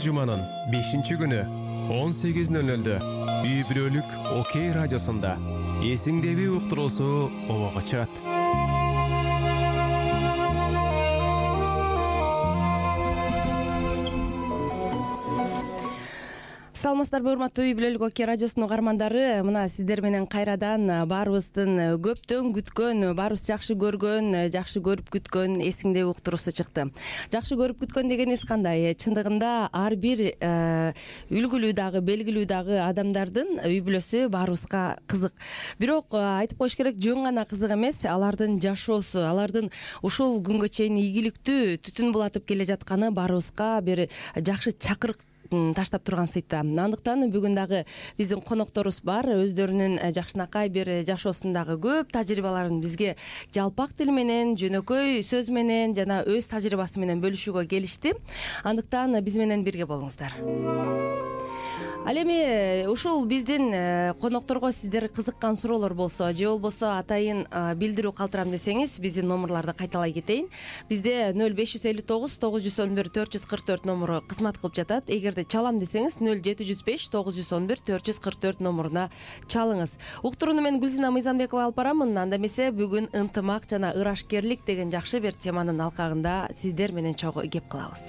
жуманын 5-күнү 18:00 үй бүлөлүк Окей радиосунда эсиңдеби уктуруусу обого чыгат. Саламатсыздарбы, урматтуу үй бүлөлүк Окей радиосунун угармандары. Мына сиздер менен кайрадан баарыбыздын көптөн күткөн, баарыбыз жакшы көргөн, жакшы көрүп күткөн эсиңдеби уктуруусу чыкты. Жакшы көрүп күткөн дегениз кандай? Чындыгында ар бир үлгүлүү дагы, белгилүү дагы адамдардын үй бүлөсү баарыбызга кызык. Бирок айтып коюш керек, жөн гана кызык эмес, алардын жашоосу, алардын ушул күнгө чейин ийгиликтүү түтүн булатып келе жатканы баарыбызга бир жакшы чакырык таштап турган сыйта. Андыктан бүгүн дагы биздин конокторубуз бар. Өздөрүнүн жакшынакай бир жашоосундагы көп тажрыйбаларын бизге жалпак тил менен, жөнөкөй сөз менен жана өз тажрыйбасы менен бөлүшүүгө келишти. Андыктан биз менен бирге болуңуздар. Ал эми ушул биздин конокторго сиздер кызыккан суроолор болсо, же болбосо атайын билдирүү калтырам десеңиз, биздин номерларды кайталай кетейин. Бизде 0559 911 444 номуру кызмат кылып жатат. Эгерде чалам десеңиз 0705 911 444 номуруна чалыңыз. Уктурууну мен Гүлзина Мыйзамбекова алып барамын. Анда эмесе бүгүн ынтымак жана ырашкерлик деген жакшы бир теманын алкагында сиздер менен чогуу кеп кылабыз.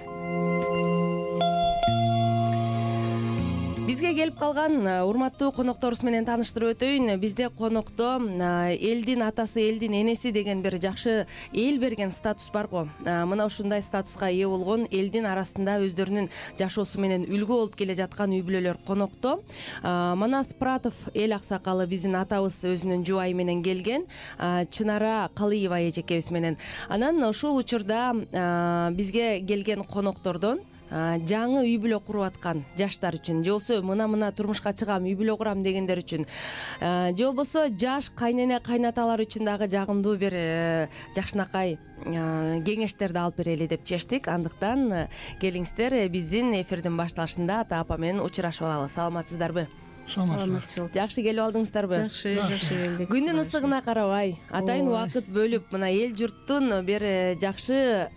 Бизге келип калган урматтуу конокторубуз менен тааныштырып өтөйүн. Бизде конокто элдин атасы, элдин энеси деген бир жакшы эл берген статус бар го. Мына ушундай статуска ээ болгон элдин арасында өздөрүнүн жашоосу менен үлгү болуп келе жаткан үй бүлөлөр конокто. Манас Пратов эл аксакалы биздин атабыз өзүнүн жубайы менен келген. Чынара Калыева эжекебиз менен. Анан ушул учурда бизге келген коноктордон жаңы үй бүлө куруп аткан жаштар үчүн, же болбосо мына турмушка чыгам, үй бүлө курам дегендер үчүн, же болбосо жаш кайнене кайнаталар үчүн дагы жагымдуу бир жакшынакай кеңештерди алып берели деп чечтик. Андыктан келиңиздер, биздин эфирдин башталышында ата апа менен учурашып алалы. Саламатсыздарбы? Саламатчылык. Жакшы келип алдыңыздарбы? Жакшы келдик. Күндүн ысыгына карабай, атайын убакыт бөлүп мына эл журттун бир жакшы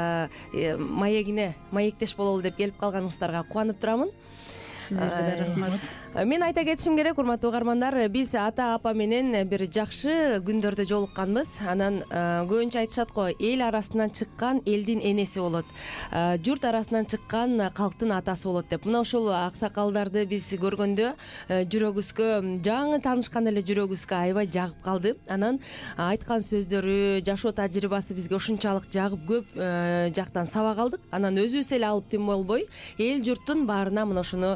маектеш бололу деп келип калганыңыздарга кубанып турамын. Сиздерге да рахмат. Мен айта кетишим керек, урматтуу угармандар, биз ата апа менен бир жакшы күндөрдө жолукканбыз. Анан көбүнчө айтышат го, эл арасынан чыккан элдин энеси болот, журт арасынан чыккан калктын атасы болот деп. Мына ушул аксакалдарды биз көргөндө жүрөгүбүзгө, жаңы таанышкан эле жүрөгүбүзгө аябай жагып калды. Анан айткан сөздөрү, жашоо тажрыйбасы бизге ушунчалык жагып, көп жактан сабак алдык. Анан өзүбүз эле алып тим болбой, эл журттун баарына мына ушуну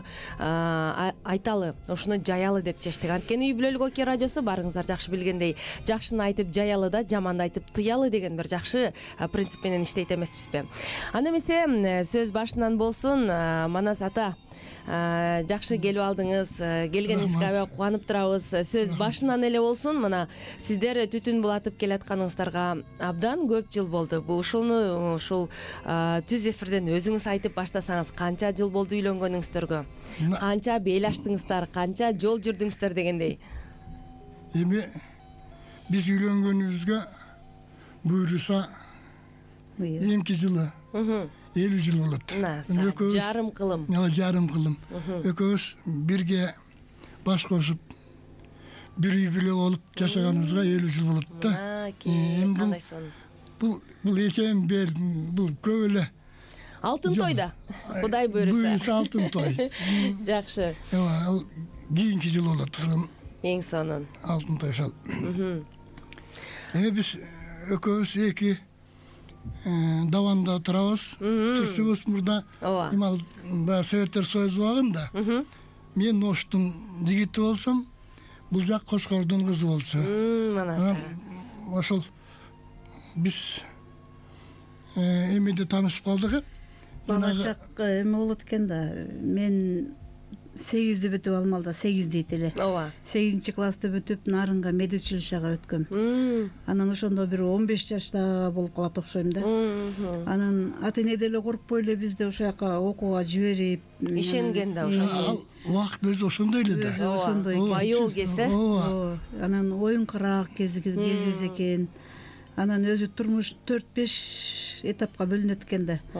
ушуну жаялы деп чечтик. Анткени үй бүлөлүк Окей радиосу барыңыздар жакшы билгендей, жакшыны айтып жаялы да, жаманды айтып тыялы деген бир жакшы принцип менен иштейт эмеспизби? Анда эмесе сөз башынан болсун. Манас ата, жакшы келип алдыңыз. Келгениңизге аябай кубанып турабыз. Сөз башынан эле болсун. Мына сиздер түтүн булатып келатканыңыздарга абдан көп жыл болду. Ушул түз эфирден өзүңүз айтып баштасаңыз, канча жыл болду үйлөнгөнүңүздөргө? Канча бел аштыңыздар, канча жол жүрдүңүздөр дегендей. Эми биз үйлөнгөнүбүзгө буйруса эмки жылы 50 жыл болот. Жарым кылым. Жарым кылым. Экөөбүз бирге баш кошуп бир үй бүлө болуп жашаганыбызга 50 жыл болот да. Кандай сон? Бул эсен бер, бул көп эле. Алтын тойда. Кудай буйруса. Буйруса алтын той. Жакшы. Ал кийинки жыл болот. Эң сонун. Алтын той шал. Эми биз экөөбүз эки даванда турабыз. Турсубуз мурда. Имал Советтер Союзу убагында. Мен Оштун жигити болсом, бул жак Кошкордун кызы болчу. Ошол биз эмеде таанышып калдык. Балачак эме болот экен да. Мен 8-ди бүтүп алмалда, 8 дейт эле. 8-чи классты бүтүп Нарынга медучилищага өткөм. Анан ошондо бир 15 жашта болуп калат окшойм да. Анан ата-эне деле коркпой эле бизди ошо жака окууга жиберип, ишенген да ошо. Убакыт өзү ошондой эле да. Ошондой байоо кесе. Анан оюнкараак кезибиз экен. Анан өзү турмуш 4-5 этапка бөлүнөт экен да.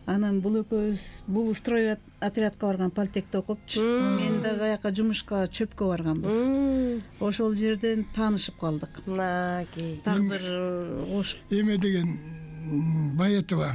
Анан бул экөөбүз бул строй отрядка барган, политехте окупчу. Мен дагы аяка жумушка чөпкө барганбыз. Ошол жерден таанышып калдык. Мынакей. Тагдыр кошуп. Эме деген Баетова.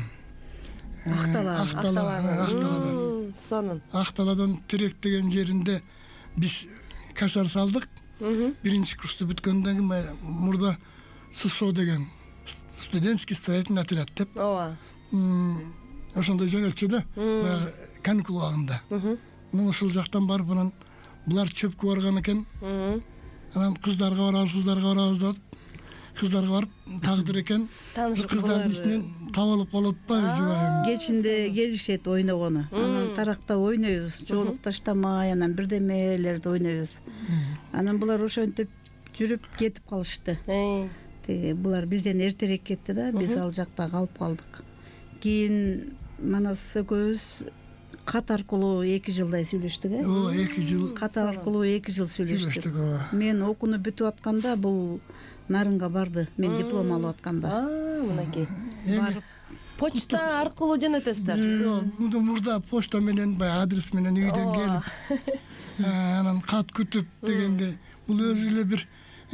Акталадан. Сонун. Акталадан Терек деген жеринде биз кашар салдык. Биринчи курсту бүткөндөн кийин мурда СУСО деген студентский строительный отряд деп. Ооба. Ошондой жөнөтчү да, баягы каникул убагында. Ушул жактан барып анан булар чөпкө барган экен. Анан кыздарга барабыз деп. Кыздарга барып тагдыр экен. Кыздардын ичинен табылып калып атпайбы? Кечинде келишет ойногону. Анан таракта ойнойбуз, жоолук таштамай, анан бирдемелерди ойнойбуз. Анан булар ошентип жүрүп кетип калышты. Булар бизден эртерээк кетти да, биз ал жакта калып калдык. Кийин Манас экөөбүз кат аркылуу 2 жылдай сүйлөштүк, Ооба, 2 жыл. Кат аркылуу 2 жыл сүйлөштүк. Мен окууну бүтүп атканда бул Нарынга барды. Мен диплом алып атканда. Мынакей. Барып Почта аркылуу жөнөтөсүздөр. Мурда почта менен баягы адрес менен үйдөн келип, анан кат күтүп дегенде бул өзү эле бир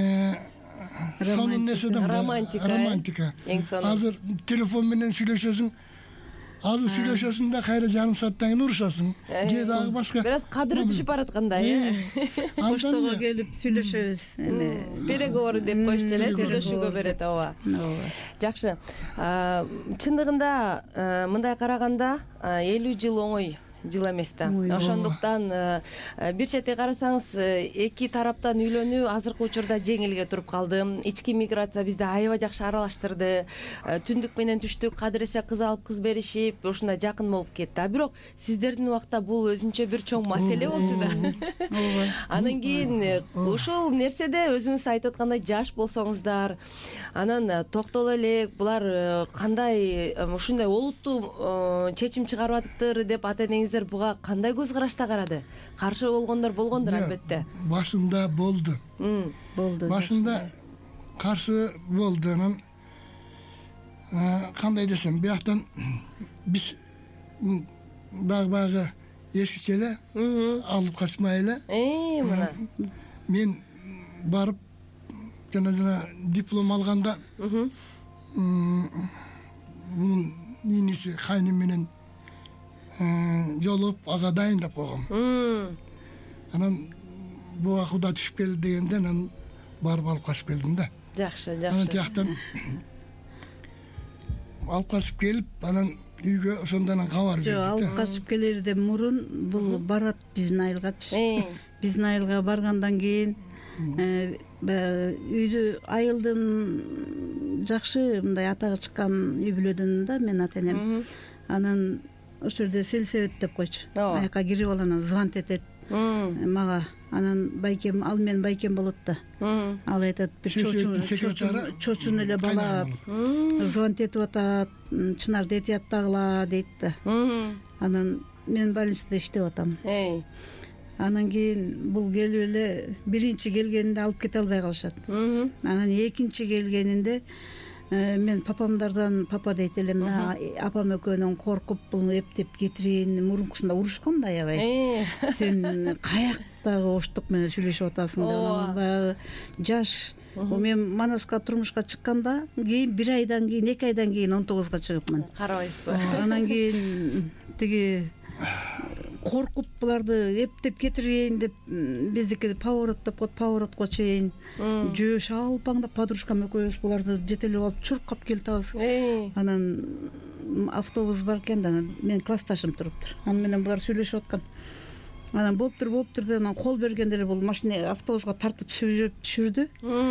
сонун нерсе да, романтика. Азыр телефон менен сүйлөшөсүң, азыр сүйлөшөсүң да кайра жарым сааттан кийин урушасың. Же дагы башка. Бираз кадыры түшүп бараткандай, Поштого келип сүйлөшөбүз. Переговоры деп коюшту эле, сүйлөшүүгө берет, ооба. Жакшы. Чындыгында мындай караганда 50 жыл оңой жыл эмес да. Ошондуктан бир чети карасаңыз, эки тараптан үйлөнүү азыркы учурда жеңилге туруп калды. Ички миграция бизди аябай жакшы аралаштырды. Түндүк менен түштүк кадыресе кыз алып кыз беришип, ушундай жакын болуп кетти. Бирок сиздердин убакта бул өзүнчө бир чоң маселе болчу да. Анан кийин ушул нерседе өзүңүз айтып аткандай жаш болсоңуздар, анан токтоло элек, булар кандай ушундай олуттуу чечим чыгарып атыптыр деп ата-энеңиздер буга кандай көз карашта карады? Каршы болгондор албетте. Башында болду. Башында каршы болду. Анан кандай десем, бияктан биз дагы эскиче эле алып качмай эле. Мына. Мен барып жана диплом алганда иниси кайным менен жолуп ага дайындап койгом. Анан буга куда түшүп келди дегенде анан барып алып качып келдим да. Жакшы. Анан тияктан алып качып келип, анан үйгө ошондон кабар бердик. Жок, алып качып келерден мурун бул барат биздин айылгачы. Биздин айылга баргандан кийин үйдү айылдын жакшы мындай атагы чыккан үй бүлөдөн да мен ата-энем. Анан ошол жерде сельсовет деп койчу. Аяка кирип алып звонт этет мага. Анан байкем, ал менин байкем болот да. Ал айтат, бир чочун эле бала звонт этип атат, Чынарды этият дагыла дейт да. Анан мен больницада иштеп атам. Анан кийин бул келип эле биринчи келгенинде алып кете албай калышат. Анан экинчи келгенинде мен папамдардан, папа дейт элем, апам экөөнөн коркуп бул эптеп кетирин, мурункусунда урушкан да аябай. Сен каяктагы оштук менен сүйлөшүп атасың деп. Баягы жаш. Мен Манаска турмушка чыкканда кийин 1 айдан кийин, 2 айдан кийин 19га чыгыпмын. Карабайсызбы? Анан кийин тиги коркуп буларды эптеп кетирейин деп биздики поворот деп коет, поворотко чейин жөө шалпаңдап подружкам экөөбүз буларды жетелеп алып чуркап келатабыз. Анан автобус бар экен да, менин классташым туруптур. Аны менен булар сүйлөшүп аткан. Анан болуптур деп анан кол бергенде эле бул машина автобуска тартып түшүрдү.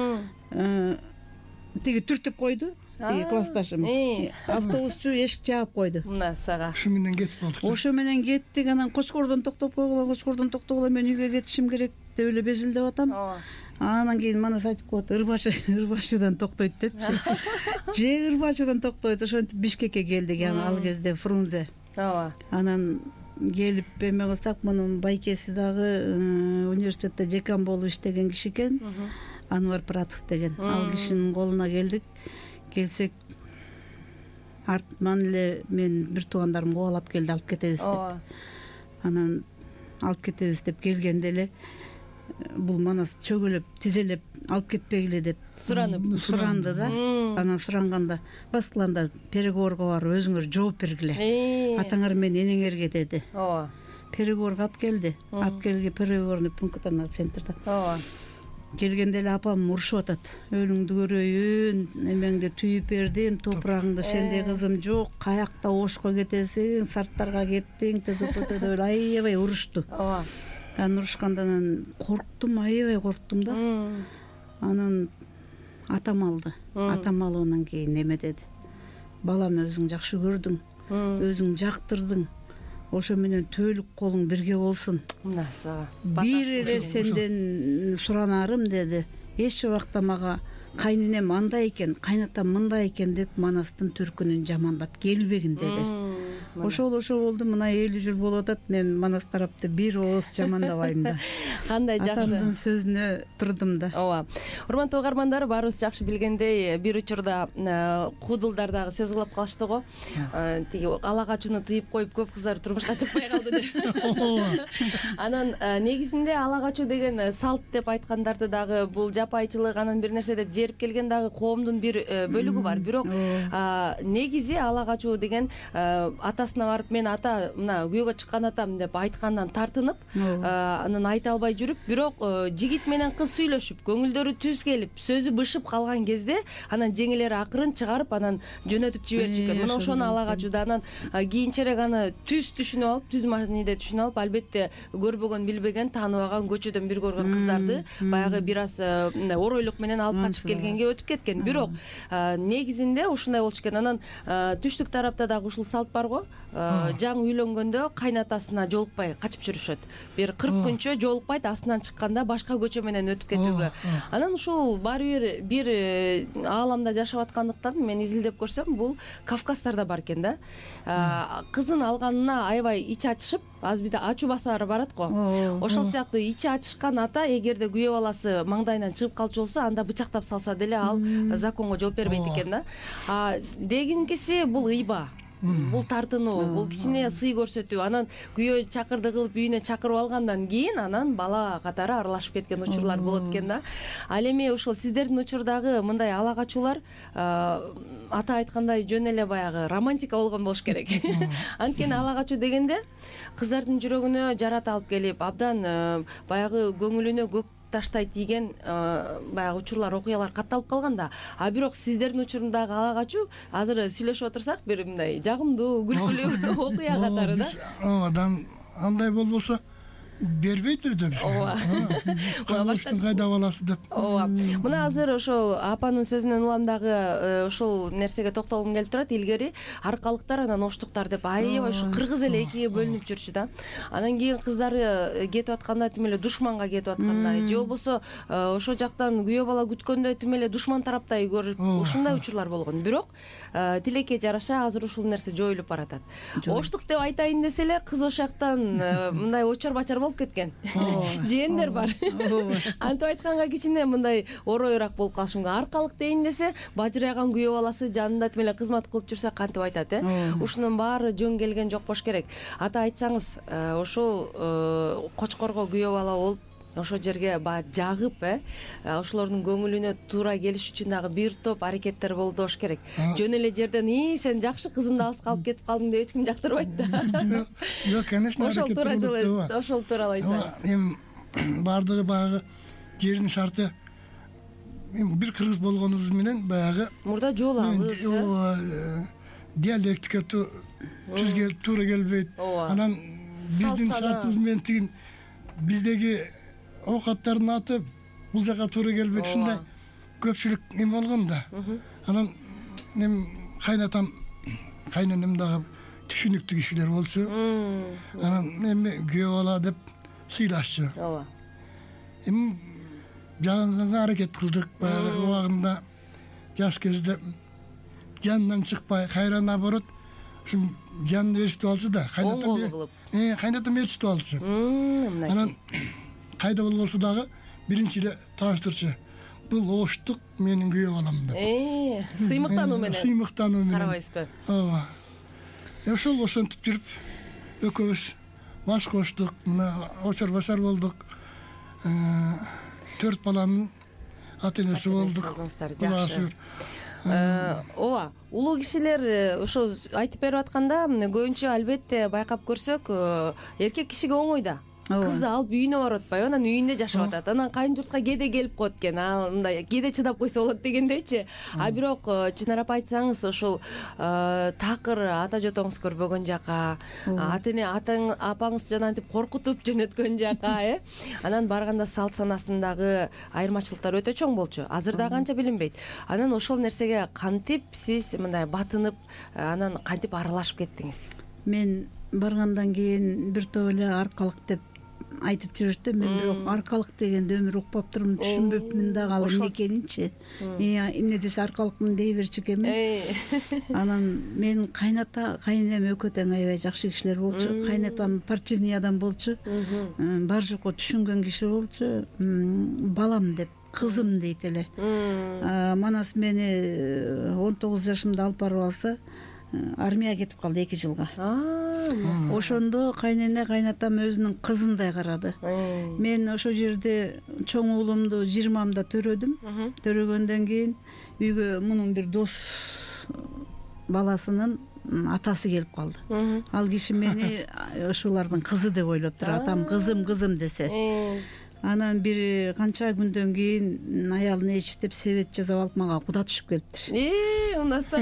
Тиги түртүп койду. Классташым. Автобусчу эшик жаап койду. Мына сага. Ошо менен кетип калдык. Ошо менен кеттик. Анан Кочкордон токтоп койгула, мен үйгө кетишим керек деп эле безилдеп атам. Анан кийин Манас айтып коет, Ырбашыдан токтойт деп. Же Ырбашыдан токтойт. Ошентип Бишкекке келдик, ал кезде Фрунзе. Анан келип эме кылсак, мунун байкеси дагы университетте декан болуп иштеген киши экен. Анвар Пратов деген. Ал кишинин колуна келдик. Келсек артынан эле мен бир туугандарым кубалап келди, алып кетебиз деп. Анан алып кетебиз деп келгенде эле бул манас чөгөлөп тизелеп алып кетпегиле деп суранды да. Анан суранганда баскыланда переговорго барып өзүңөр жооп бергиле, атаңар менен энеңерге деди. Ооба. Переговорго алып келди. Алып келген переговорный пункттан центрда. Ооба. Келгенде эле апам урушуп атат. Өлүңдү көрөйүн, эмеңди түйүп бердим, топурагыңда сендей кызым жок, каякта Ошко кетесиң, Сарттарга кеттиң, деп аябай урушту. Ооба. Анан урушканда корктум, аябай корктум да. Анан атам алды. Атам алгандан кийин неме деди? Балам, өзүң жакшы көрдүң, өзүң жактырдың. Ошо менен төөлүк колуң бирге болсун. Мына сага. Бир эле сенден суранарым деди. Эч убакта мага кайненем андай экен, кайнатам мындай экен деп Манастын төркүнүн жамандап келбегин деди. Ошол болду. Мына 50 жыл болуп атат, мен Манас тарапты бир ооз жамандабайм да. Кандай жакшы. Атамдын сөзүнө турдум да. Ооба. Урматтуу угармандар, баарыбыз жакшы билгендей, бир учурда куудулдар дагы сөз кылып калышты го. Тиги ала качууну тыйып коюп көп кыздар турмушка чыкпай калды деп. Анан негизинде ала качуу деген салт деп айткандарды дагы бул жапайчылык, анан бир нерсе деп жерип келген дагы коомдун бир бөлүгү бар. Бирок негизи ала качуу деген атасына барып, мен ата мына күйөөгө чыккан атам деп айткандан тартынып, анан айта албай жүрүп, бирок жигит менен кыз сүйлөшүп, көңүлдөрү түз келип, сөзү бышып калган кезде анан жеңелери акырын чыгарып, анан жөнөтүп жиберишкен. Мына ошону ала качууда анан кийинчерээк аны түз түшүнүп алып, түз мааниде түшүнүп алып, албетте көрбөгөн, билбеген, тааныбаган, көчөдөн бир көргөн кыздарды баягы бир аз оройлук менен алып качып келгенге өтүп кеткен. Бирок негизинде ушундай болуш экен. Анан түштүк тарапта дагы ушул салт бар го. Жаңы үйлөнгөндө кайнатасына жолукпай качып жүрүшөт. Бир 40 күнчө жолукпайт, астынан чыкканда башка көчө менен өтүп кетүүгө. Анан ушул баары бир ааламда жашап аткандыктан мен изилдеп көрсөм, бул Кавказдарда бар экен да. Кызын алганына аябай ичи ачышып, аз бирде ачуу басары барат го. Ошол сыяктуу ичи ачышкан ата эгерде күйөө баласы маңдайынан чыгып калчу болсо, анда бычактап салса деле ал законго жооп бербейт экен да. Дегинкиси бул ыйба. Бул тартынуу, бул кичине сый көрсөтүү. Анан күйөө чакырды кылып үйүнө чакырып алгандан кийин анан бала катары аралашып кеткен учурлар болот экен да. Ал эми ушул сиздердин учурдагы мындай ала качуулар ата айткандай жөн эле баягы романтика болгон болуш керек. Анткени ала качуу дегенде кыздардын жүрөгүнө жарат алып келип, абдан баягы көңүлүнө көк таштай тийген баягы учурлар, окуялар катталып калган да. Бирок сиздердин учурундагы ала качуу азыр сүйлөшүп отурсак бир мындай жагымдуу, күлкүлүү окуя катары да. Ооба, андай болбосо бербейдир деп. Ооба. Башкачтын кайда баласы деп. Ооба. Мына азыр ошол апанын сөзүнөн улам дагы ошол нерсеге токтолгум келип турат. Илгери аркалыктар анан оштуктар деп аябай ушу кыргыз эле экиге бөлүнүп жүрчү да. Анан кийин кыздары кетип атканда тим эле душманга кетип аткандай, же болбосо ошол жактан күйөө бала күткөндө тим эле душман тараптай көрүп, ушундай учурлар болгон. Бирок тилекке жараша азыр ушул нерсе жоюлуп баратат. Оштук деп айтайын десе эле кыз ошол жактан мындай очор-бачар болуп кеткен. Жээндер бар. Антип айтканга кичине мындай оройраак болуп калышы мүмкүн. Аркалык дейин десе, бажырайган күйөө баласы жанында тим эле кызмат кылып жүрсө кантип айтат, Ушунун баары жөн келген жок болуш керек. Ата айтсаңыз, ошол Кочкорго күйөө бала болуп, ошол жерге жагып, ошолордун көңүлүнө туура келиш үчүн дагы бир топ аракеттер болду болуш керек. Жөн эле жерден сен жакшы кызымды алыска алып кетип калдың деп эч ким жактырбайт да. Жок, конечно, ошол тууралуу айтсаңыз. Эми баардыгы баягы жердин шарты. Бир кыргыз болгонубуз менен баягы мурда жолабыз, диалектика түзгө туура келбейт. Анан биздин шартыбыз менен тигин биздеги оокаттардын аты бул жака туура келбейт, ушундай көпчүлүк эме болгон да. Анан эми кайнатам, кайненем дагы түшүнүктүү кишилер болчу. Анан эми күйөө бала деп сыйлашчу. Ооба. Эми жагыңызга аракет кылдык, баягы убагында жаш кезде жанынан чыкпай, кайра наоборот, ушу жанды ээрчитип алчу да, кайнатам ээрчитип алчу. Анан кайда болбосо дагы биринчи эле тааныштырчу. бул оштук менин күйөө балам деп. Сыймыктануу менен. Сыймыктануу менен. Карабайсызбы? Ооба. Ошол ошентип жүрүп экөөбүз баш коштук, мына очор басар болдук. 4 баланын ата энеси болдук. Жакшы. Ооба, улуу кишилер ошол айтып берип атканда көбүнчө албетте байкап көрсөк, эркек кишиге оңой да. Кызды алып үйүнө барып атпайбы, анан үйүндө жашап атат. Анан кайын журтка кээде келип коет экен. Мындай кээде чыдап койсо болот дегендейчи. Бирок чынарап айтсаңыз, ошол такыр ата жотоңуз көрбөгөн жака, ата эне апаңыз жанагынтип коркутуп жөнөткөн жака, анан барганда салт санасындагы айырмачылыктар өтө чоң болчу. Азыр да канча билинбейт. Анан ошол нерсеге кантип сиз мындай батынып, анан кантип аралашып кеттиңиз? Мен баргандан кийин бир топ эле аркалык деп айтып жүрүштү. Мен бирок аркалык дегенди өмүр укпап турмун, түшүнбөпмүн дагы ал эмне экенинчи. Эмне десе аркалыкмын дей берчү экенмин. Анан менин кайненем экөө тең аябай жакшы кишилер болчу. Кайнатам партийный адам болчу. Бар жокко түшүнгөн киши болчу. Балам деп, кызым дейт эле. Манас мени 19 жашымда алып барып алса, армияга кетип калды 2 жылга. Ошондо кайнене кайнатам өзүнүн кызындай карады. Мен ошол жерде чоң уулумду 20-мда төрөдүм. Төрөгөндөн кийин үйгө мунун бир дос баласынын атасы келип калды. Ал киши мени ошолордун кызы деп ойлоптур. Атам кызым десе. Анан бир канча күндөн кийин аялын эчтеп себет жасап алып мага куда түшүп келиптир. Ундаса.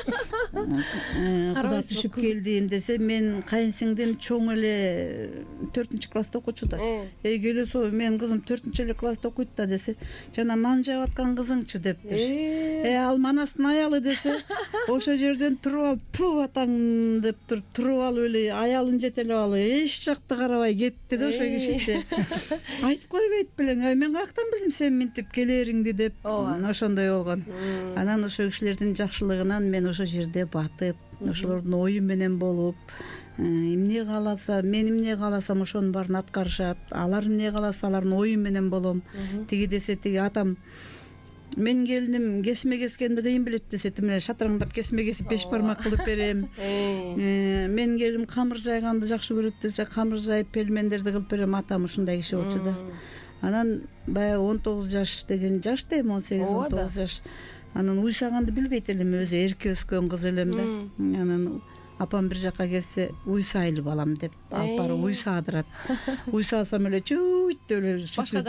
Куда түшүп келдим десе, мен кайынсиңдим чоң эле 4-класста окучу да. Келе со, менин кызым 4-эле класста окуйт да десе, жана нан жаап аткан кызыңчы дептир. Ал Манастын аялы десе, ошол жерден туруп алып, ту атаң деп туруп алып эле аялын жетелеп алып, эч жакты карабай кетти да ошо кишичи. Койбойт белең, мен каяктан билдим сен минтип келериңди деп. Ошондой болгон. Анан ошо кишилердин жакшылыгынан мен ошо жерде батып, ошолордун ою менен болуп, эмне кааласа, мен эмне кааласам ошонун баарын аткарышат. Алар эмне кааласа, алардын ою менен болом. Тиги десе, тиги атам мен келиним кесме кескенди кыйын билет десе, тимеле шатыраңдап кесме кесип 5 бармак кылып берем. Мен келиним камыр жайганды жакшы көрөт десе, камыр жайып пельмендерди кылып берем. Атам ушундай киши болчу да. Анан баягы 19 жаш деген жаш да, 18-19 жаш. Анан уйсаганды билбейт элем, өзү эрке өскөн кыз элем да. Анан апам бир жакка келсе, уйсайлы балам деп алып барып уйсаадырат. Уйсаасам эле чүйт эле башка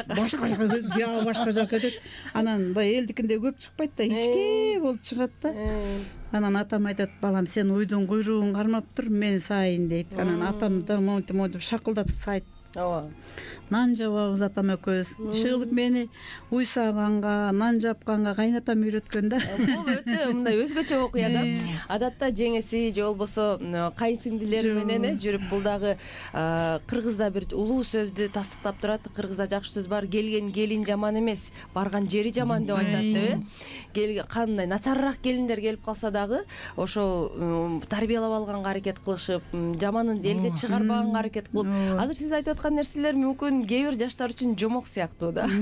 жакка өтөт. Анан баягы элдикинде көп чыкпайт да, ичке болуп чыгат да. Анан атам айтат, балам сен уйдун куйругун кармап тур, мен сайын дейт. Анан атам да монтип шакылдатып сайт. Нан жабабыз атам экөөбүз. Шыгылып мени уйсаганга, нан жапканга кайнатам үйрөткөн да. Бул өтө мындай өзгөчө окуя да. Адатта жеңеси же болбосо кайынсиңдилери менен жүрүп, бул дагы кыргызда бир улуу сөздү тастыктап турат. Кыргызда жакшы сөз бар, келген келин жаман эмес, барган жери жаман деп айтат деп. Кандай начарыраак келиндер келип калса дагы ошол тарбиялап алганга аракет кылышып, жаманын элге чыгарбаганга аракет кылып. Азыр сиз айтып аткан нерселер мүмкүн кээ бир жаштар үчүн жомок сыяктуу да.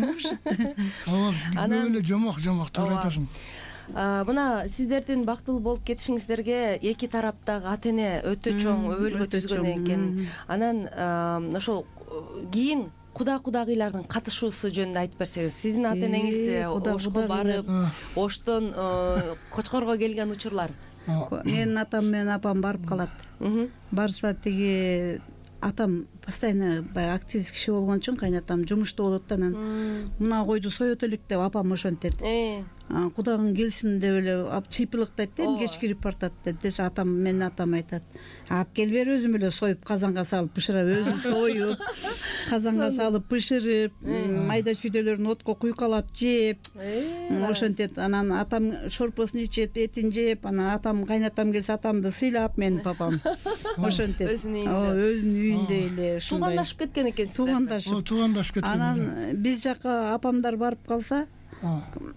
Ооба, эле жомок туура айтасың. Мына сиздердин бактылуу болуп кетишиңиздерге эки тараптагы ата эне өтө чоң өбөлгө түзгөн экен. Анан ошол кийин кудагыйлардын катышуусу жөнүндө айтып берсеңиз. Сиздин ата энеңиз Ошко барып, Оштон Кочкорго келген учурлар. Менин атам менен апам барып калат. Барса тиги атам постоянно баягы активист киши болгон үчүн кайнатам жумушта болот да, анан мына койду соет элек деп апам ошентет. Кудагың келсин деп эле чыйпылыктайт да, кечкирип бартат десе, атам менин атам айтат, алып кел бер, өзүм эле союп казанга салып пышырап, өзү союп казанга салып пышырып, майда чүйдөлөрүн отко куйкалап жеп, ошентет. Анан атам шорпосун ичет, этин жеп, анан атам кайнатам келсе атамды сыйлап, менин папам ошентет. Өзүнүн үйүндө эле ушундай туугандашып кеткен экенсиздер. Туугандашып кеткен. Анан биз жака апамдар барып калса,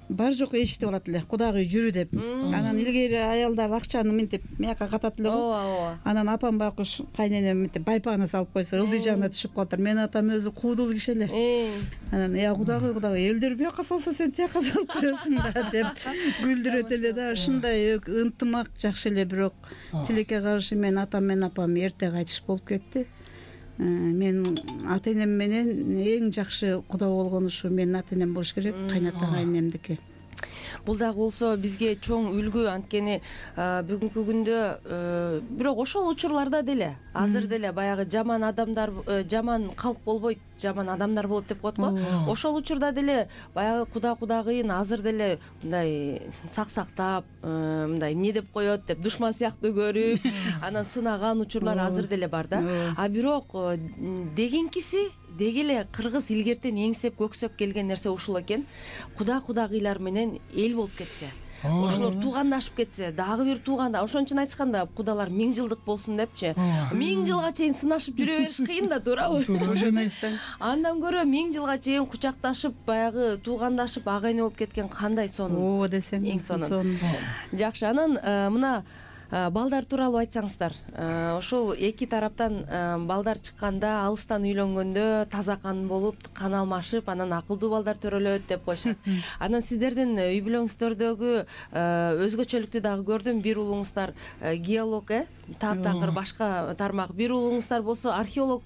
бар жок эшитип алат эле, кудагый жүрү деп. Анан илгери аялдар акчаны мынтип мияка катат эле го. ооба. Анан апам байкуш кайненем мынтип байпагына салып койсо ылдый жагына түшүп калыптыр. Менин атам өзү куудул киши эле. Анан кудагый элдер бияка салса сен тияка салып коесуң да деп күлдүрөт эле да. Ушундай ынтымак жакшы эле, бирок тилекке каршы менин атам менен апам эрте кайтыш болуп кетти. Мен ата энем менен эң жакшы кудо болгон ушу менин ата энем болуш керек, кайната кайненемдики. Бул дагы болсо бизге чоң үлгү, анткени бүгүнкү күндө бирок ошол учурларда деле азыр деле баягы жаман адамдар, жаман калк болбойт, жаман адамдар болот деп коет го. Ошол учурда деле баягы кудагыйын азыр деле мындай сактап, мындай эмне деп коет деп душман сыяктуу көрүп, анан сынаган учурлар азыр деле бар да. А бирок дегенкиси деги эле кыргыз илгертен эңсеп көксөп келген нерсе ушул экен. Кудагыйлар менен эл болуп кетсе, ошолор туугандашып кетсе, дагы бир тууганда, ошон үчүн айтышканда кудалар 1000 жылдык болсун депчи. 1000 жылга чейин сынашып жүрө бериш кыйын да, туурабы? Андан көрө 1000 жылга чейин кучакташып, баягы туугандашып, агайын болуп кеткен кандай сонун. Ооба десең. Эң сонун. Жакшы, анан мына балдар тууралуу айтсаңыздар. Ошол эки тараптан балдар чыкканда, алыстан үйлөнгөндө таза кан болуп, кан алмашып, анан акылдуу балдар төрөлөт деп коюшат. Анан сиздердин үй бүлөңүздөрдөгү өзгөчөлүктү дагы көрдүм. Бир уулуңуздар геолог, таптакыр башка тармак. Бир уулуңуздар болсо археолог,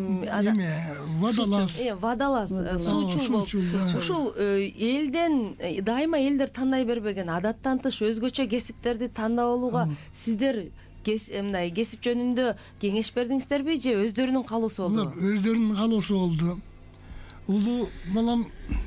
водолаз, суучул болуп. Ушул элден дайыма элдер тандай бербеген, адаттан тыш өзгөчө кесиптерди тандап алууга сиздер мындай кесип жөнүндө кеңеш бердиңиздерби же өздөрүнүн каалоосу болдубу? Өздөрүнүн каалоосу болду. Улуу балам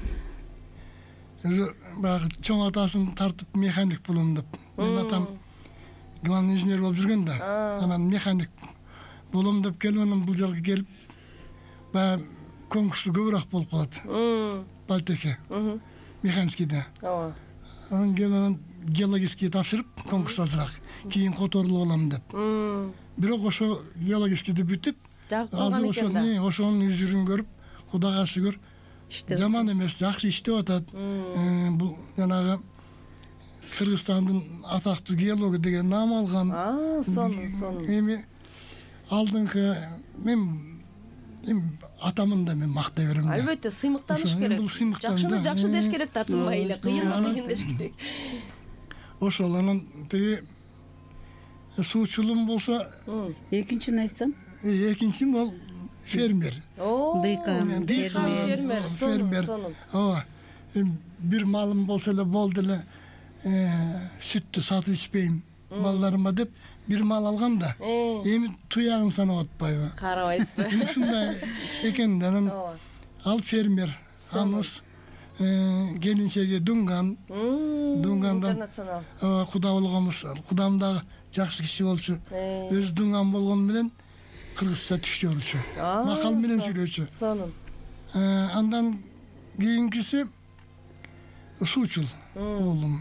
өзү баягы чоң атасын тартып механик болом деп. Менин атам главный инженер болуп жүргөн да. Анан механик болом деп келип, анан бул жолго келип баягы конкурсу көбүрөөк болуп калат. Балтеке. Механскийде. Ооба. Анан келип геологический тапшырып, конкурс азыраак. Кийин которулуп алам деп. Бирок ошо геологическийди бүтүп, азыр ошонун үзүрүн көрүп, Кудайга шүгүр, жаман эмес, жакшы иштеп атат. Бул жанагы Кыргызстандын атактуу геологу деген наам алган. Сонун. Эми алдыңкы мен атамын да мен мактай берем. Албетте, сыймыктаныш керек. Жакшыны жакшы деш керек, тартынбай эле, кыйынды кыйын деш керек. Ошол анан тиги суучулум болсо, Экинчини айтсам? Экинчим ол фермер. Дыйкан, фермер. Сонун. Ооба. Бир малым болсо эле болду эле, сүттү сатып ичпейм балдарыма деп бир мал алган да. Эми туягын санап атпайбы? Карабайсызбы? Ушундай экен да. Анан ал фермер. Анус келинчеги Дунган. Дунгандан куда болгонбуз. Кудам дагы жакшы киши болчу. Өз Дунган болгону менен кыргызча түшчү болчу. Макал менен сүйлөчү. Сонун. Андан кийинкиси суучул уулум.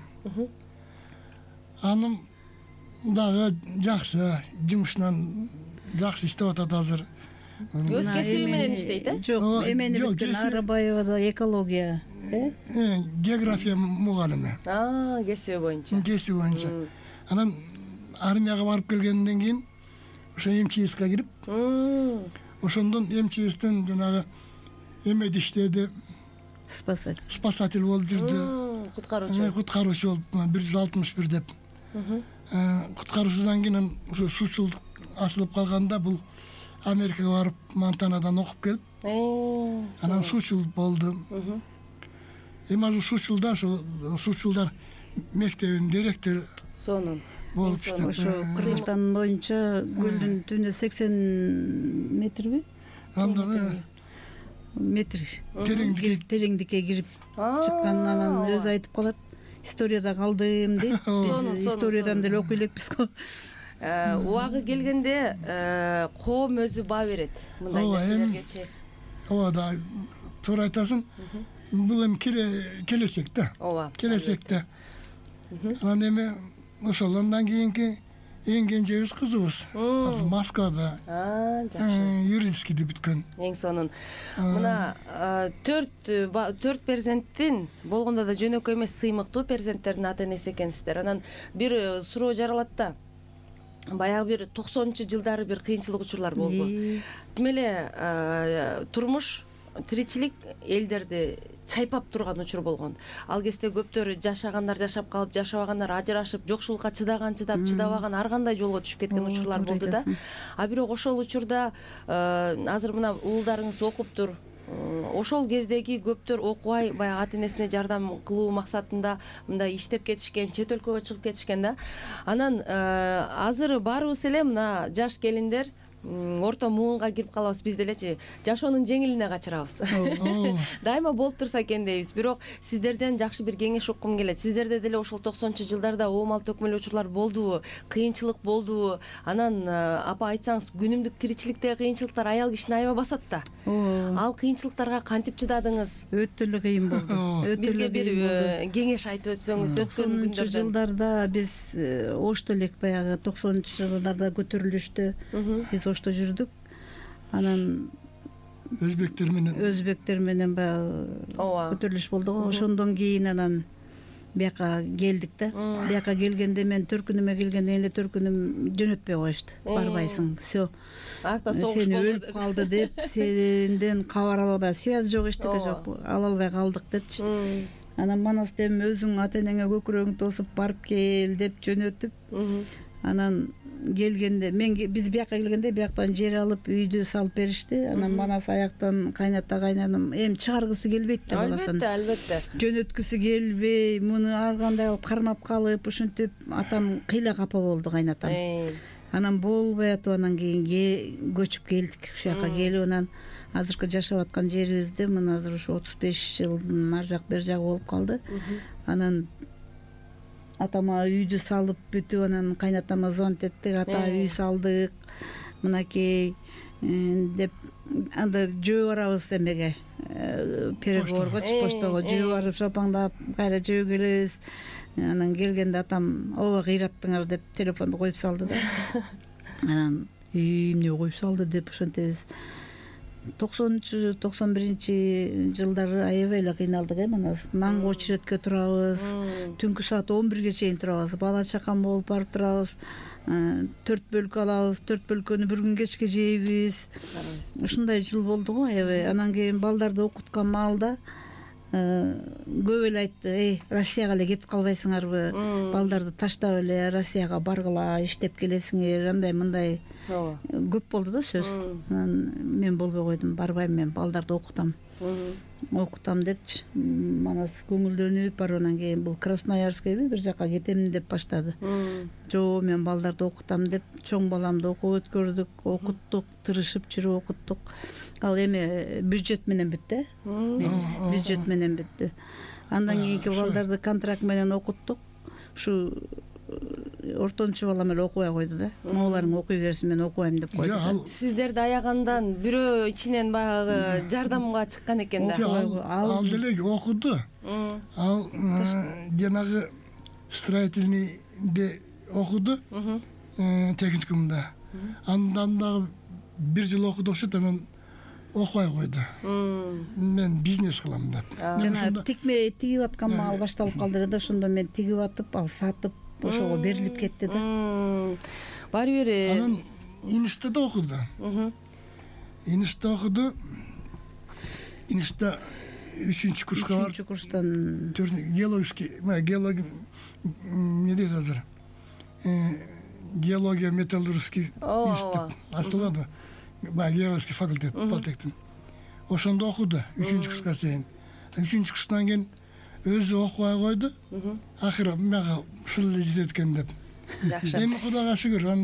Анын дагы жакшы жумушунан жакшы иштеп атат азыр. Өз кесиби менен иштейт, Жок, эмени бүткөн Арабаева экология, география мугалими. Кесиби боюнча. Кесиби боюнча. Анан армияга барып келгенден кийин ошо МЧСке кирип, ошондон МЧСтен жанагы эмеди иштеди. Спасатель болуп жүрдү. Куткаруучу болуп 161 деп. Куткаруучудан кийин ошо суучулдук асылып калганда бул Америкага барып Монтанадан окуп келип, анан суучул болду. Эми азыр суучулда ошо суучулдар мектебинин директору сонун болуп иштеп. Ошо Кыргызстан боюнча көлдүн түбүнө 80 метрби? Андан метр тереңдикке кирип чыккан, анан өзү айтып калат. Историяда калдым дейт. Историядан деле окуй элекпиз го. Убагы келгенде коом өзү баа берет мындай нерселергечи. Ооба да, туура айтасың. Бул эми келечек да. Ооба. Келечекте. Анан эми ошол андан кийинки эң кенжебиз кызыбыз азыр Москвада жакшы. юридическийди бүткөн. Эң сонун. Мына 4 перзенттин болгондо да жөнөкөй эмес, сыймыктуу перзенттердин ата энеси экенсиздер. Анан бир суроо жаралат да. Баягы бир 90-жылдары бир кыйынчылык учурлар болду. Тим эле турмуш, тиричилик элдерди чайпап турган учур болгон. Ал кезде көптөр жашагандар жашап калып, жашабагандар ажырашып, жокшулукка чыдаган чыдап, чыдабаган ар кандай жолго түшүп кеткен учурлар болду да. А бирок ошол учурда азыр мына уулдарыңыз окуптур. Ошол кездеги көптөр окубай баягы ата энесине жардам кылуу максатында мындай иштеп кетишкен, чет өлкөгө чыгып кетишкен да. Анан азыр баарыбыз эле мына жаш келиндер орто муунга кирип калабыз, биз делечи жашоонун жеңилине качырабыз. Дайыма болуп турса экен дейбиз. Бирок сиздерден жакшы бир кеңеш уккум келет. Сиздерде деле ошол 90-жылдарда оомал төкмөлүү учурлар болдубу? Кыйынчылык болдубу? Анан апа айтсаңыз, күнүмдүк тиричиликтеги кыйынчылыктар аял кишини аябай басат да. Ал кыйынчылыктарга кантип чыдадыңыз? Өтө эле кыйын болду. Бизге бир кеңеш айтып өтсөңүз, өткөн күндөрдөн. Жылдарда биз ошто элек баягы 90-жылдарда көтөрүлүштү. Биз ошто жүрдүк. Анан Өзбектер менен баягы көтөрүлүш болду. Ошондон кийин анан бияка келдик да. Бияка келгенде мен төркүнүмө келгенде эле төркүнүм жөнөтпөй коюшту. Барбайсың, всё. Сени өлүп калды деп, сенден кабар ала албай, связь жок, эчтеке жок, ала албай калдык депчи. Анан Манастем өзүң ата энеңе көкүрөгүңдү тосуп барып кел деп жөнөтүп, анан келгенде биз бияка келгенде бияктан жер алып үйдү салып беришти. Анан Манас аяктан кайната кайнаным эми чыгаргысы келбейт да баласын. Албетте. Жөнөткүсү келбей, муну ар кандай кылып кармап калып, ушинтип атам кыйла капа болду, кайнатам. Анан болбой атып анан кийин көчүп келдик. Ушул жака келип анан азыркы жашап аткан жерибизде мына азыр ушу 35 жылдын ар жак бер жагы болуп калды. Анан атама үйдү салып бүтүп, анан кайнатама звонить эттик, ата үй салдык, мынакей деп анда жөө барабыз эмеге, переговоргочу, поштого жөө барып шапаңдап, кайра жөө келебиз. Анан келгенде атам ооба кыйраттыңар деп телефонду коюп салды да. Анан эмне коюп салды деп ошентебиз. 90-91 жылдары аябай эле кыйналдык мына наңгы очередке турабыз, түнкү саат 11ге чейин турабыз, бала чакан болуп барып турабыз, 4 бөлкө алабыз, 4 бөлкөнү бір күн кечке жейбиз. Ушундай жыл болду го аябай. Анан кийин балдарды окуткан маалда көп эле айтты, Россияга эле кетип калбайсыңарбы, балдарды таштап эле Россияга баргыла, иштеп келесиңер, андай мындай көп болду да сөз. Анан мен болбой койдум, барбайм, мен балдарды окутам депчи. Манас көңүлдөнүп барып анан кийин бул Красноярскайбы бир жака кетемин деп баштады. Жок, мен балдарды окутам деп чоң баламды окуп өткөрдүк, окуттук, тырышып жүрүп окуттук. Ал эми бюджет менен бүттү. Бюджет менен бүттү. Андан кийинки балдарды контракт менен окуттук. Ушу ортончу балам эле окубай койду да. Моуларың окуй берсин, мен окубайм деп койду. Сиздерди аягандан бирөө ичинен баягы жардамга чыккан экен да. Ал деле окуду. Ал жанагы строительныйде окуду, техникумда. Андан дагы бир жыл окуду окшойт, анан окубай койду. Мен бизнес кылам деп. Жана тикме тигип аткан маал башталып калды да, ошондо мен тигип атып, ал сатып ошого берилип кетти да. Баары бир анан институтта окуду. Институтта окуду. Институтта 3-курска бар. 3-курстан геологический, геология не дейт азыр? Геология металлургический институт ачылды. Геологический факультет, политехтин. Ошондо окуду 3-курска чейин. 3-курстан кийин өзү окубай койду. Акыры мага ушул эле жетет экен деп. Жакшы. Эми Кудайга шүгүр,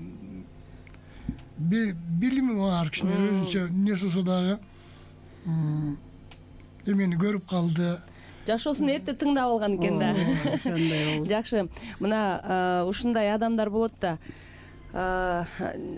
билими бар кишинин өзүнчө несиси дагы эмени көрүп калды. Жашоосун эрте тыңдап алган экен да. Ошондой болду. Жакшы. Мына ушундай адамдар болот да.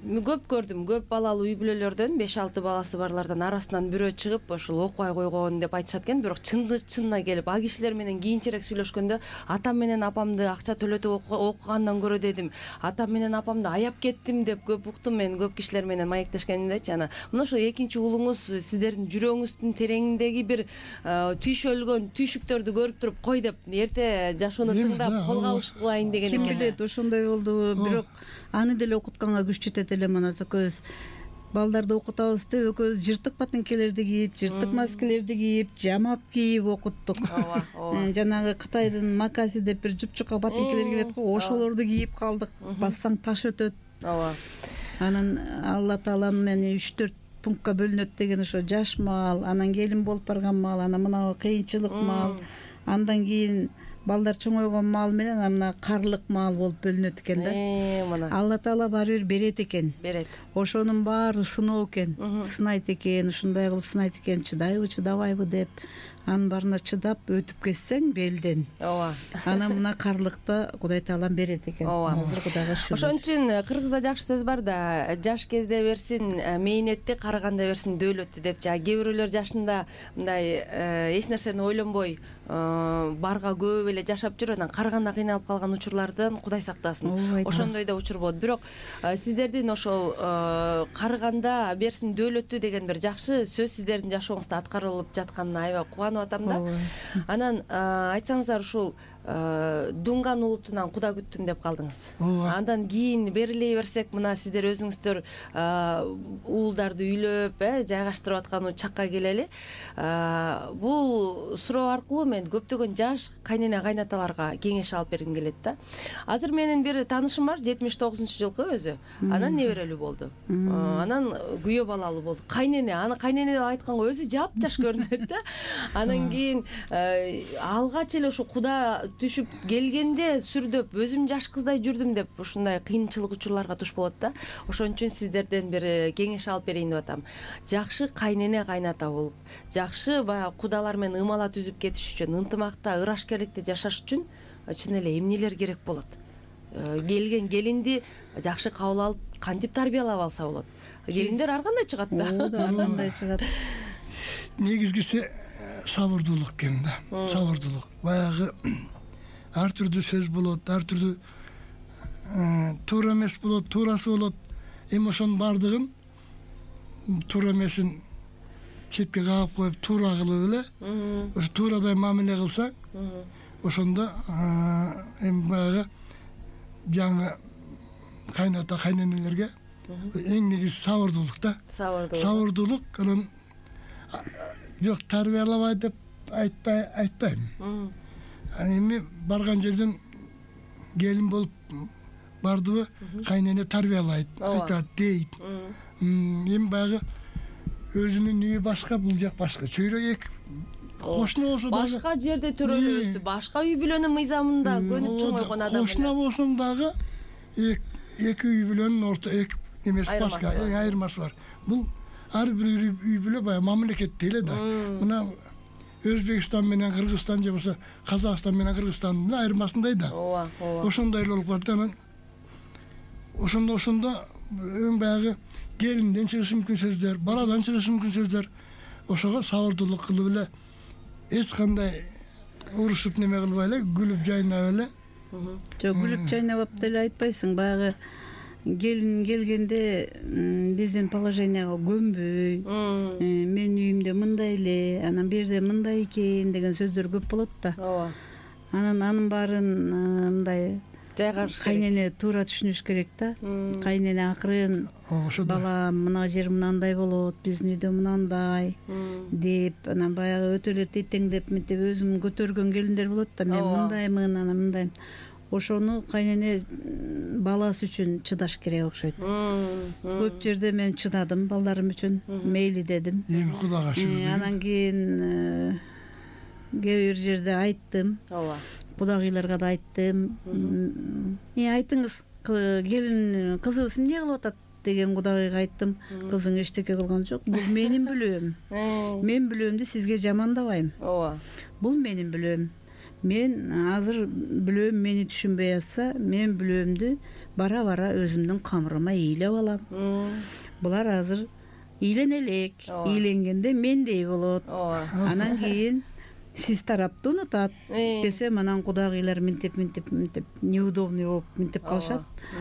көп көрдүм, көп балалуу үй бүлөлөрдөн 5-6 баласы барлардан арасынан бирөө чыгып ошол окубай койгон деп айтышат экен. Бирок чынына келип а кишилер менен кийинчерээк сүйлөшкөндө атам менен апамды акча төлөтүп окугандан көрө дедим, атам менен апамды аяп кеттим деп көп уктум мен, көп кишилер менен маектешкениндечи. Анан мына ошо экинчи уулуңуз сиздердин жүрөгүңүздүн тереңиндеги бир түйшөлгөн түйшүктөрдү көрүп туруп кой деп эрте жашоону тыңдап колго алыш кылайын деген экен. Ким билет ошондой болду, бирок аны деле окутканга күч жетет эле. Мына экөөбүз балдарды окутабыз деп экөөбүз жыртык ботинкелерди кийип, жыртык носкилерди кийип, жамап кийип окуттук. Жанагы Кытайдын макаси деп бир жупчука ботинкелер келет го, ошолорду кийип калдык. Бассаң таш өтөт. Ооба. Анан Алла Тааланын мени 3-4 пунктка бөлүнөт деген ошо жаш маал, анан келин болуп барган маал, анан мына кыйынчылык маал, андан кийин балдар чоңойгон маал менен мына карлык маал болуп бөлүнөт экен да. Алла Таала баары бир берет экен. Берет. Ошонун баары сыноо экен. Сынайт экен, ушундай кылып сынайт экен, чыдайбы, чыдабайбы деп. Анын баарына чыдап өтүп кетсең белден. Ооба. Анан мына карлыкта Кудай Таалам берет экен. Ооба. Кудайга шүгүр. Ошон үчүн кыргызда жакшы сөз бар да, жаш кезде берсин мээнетти, карыганда берсин дөөлөттү деп. Кээ бирөөлөр жашында мындай эч нерсени ойлонбой барга көп эле жашап жүрүп, анан карыганда кыйналып калган учурлардан Кудай сактасын. Ошондой да учур болот. Бирок сиздердин ошол карыганда берсин дөөлөттү деген бир жакшы сөз сиздердин жашооңузда аткарылып жатканына аябай кубанып атам да. Анан айтсаңыздар, ушул Дунган улутунан Куда күттүм деп калдыңыз. Андан кийин берилей берсек, мына сиздер өзүңүздөр уулдарды үйлөп, жайгаштырып аткан чакка келели. Бул суроо аркылуу мен көптөгөн жаш кайнене кайнаталарга кеңеш алып бергим келет да. Азыр менин бир таанышым бар, 79-жылкы өзү. Анан неберелүү болду. Анан күйөө балалуу болду. Кайнене, аны кайнене деп айтканга өзү жапжаш көрүнөт да. Анан кийин алгач эле ушу Куда түшүп келгенде сүрдөп өзүм жаш кыздай жүрдүм деп ушундай кыйынчылык учурларга туш болот да. Ошон үчүн сиздерден бир кеңеш алып берейин деп атам. Жакшы кайнене кайната болуп, жакшы баягы кудалар менен ымала түзүп кетиш үчүн, ынтымакта, ырашкерликте жашаш үчүн чын эле эмнелер керек болот? Келген келинди жакшы кабыл алып, кантип тарбиялап алса болот? Келиндер ар кандай чыгат да. Ар кандай чыгат. Негизгиси сабырдуулук экен да. Сабырдуулук. Баягы ар түрдүү сөз болот, ар түрдүү туура эмес болот, туурасы болот. Эми ошонун баардыгын туура эмесин четке каап коюп, туура кылып эле, ошо туурадай мамиле кылсаң, ошондо эми баягы жаңы кайната кайненелерге эң негизи сабырдуулук да. Сабырдуулук. Анан жок, тарбиялабай деп айтпайм. Эми барган жерден келин болуп бардыбы, кайнене тарбиялайт, айтат, дейт. Эми баягы өзүнүн үйү башка, бул жак башка. Чөйрөк кошуна болсо дагы башка жерде төрөлөбүздү, башка үй бүлөнүн мыйзамында көнүп чоңойгон адам. Кошуна болсоң дагы эки үй бүлөнүн орто эки эмес башка, айырмасы бар. Бул ар бир үй бүлө баягы мамлекеттей эле да. Мына Өзбекстан менен Кыргызстан же болсо Казакстан менен Кыргызстандын айырмасындай да. Ошондой болуп калат. Анан ошондо баягы келинден чыгышы мүмкүн сөздөр, баладан чыгышы мүмкүн сөздөр. Ошого сабырдуулук кылып эле, эч кандай урушуп неме кылбай эле, күлүп жайнап эле. Жок, күлүп жайнап деле айтпайсың. Баягы келин келгенде биздин положенияга көнбөй, мен үйүмдө мындай эле, анан берде мындай экен деген сөздөр көп болот да. Ооба. Анын баарын мындай жайгаш кайнене туура түшүнүш керек да. Кайнене акырын бала мына жер мынандай болот, биздин үйдө мынандай деп, анан баягы өтө эле тетеңдеп мынтип өзүн көтөргөн келиндер болот да. Мен мындаймын, анан мындай. Ошону кайнене баласы үчүн чыдаш керек окшойт. Көп жерде мен чыдадым балдарым үчүн, мейли дедим. Эми Кудайга шүгүр. Анан кийин кээ бир жерде айттым. Ооба. Кудагыйларга да айттым. Айтыңыз, келин кызыбыз эмне кылып атат деген кудагыйга айттым. Кызың эчтеке кылган жок. Бул менин бүлөм. Мен бүлөмдү сизге жамандабайм. Ооба. Бул менин бүлөм. мен азыр бүлөм мени түшүнбөй атса, мен бүлөмдү бара бара өзүмдүн камырыма ыйлап алам. Булар азыр ыйлен элек, ыйленгенде мендей болот. Анан кийин сиз тарапты унутат десе, анан кудагыйлар минтип неудобный болуп минтип калышат.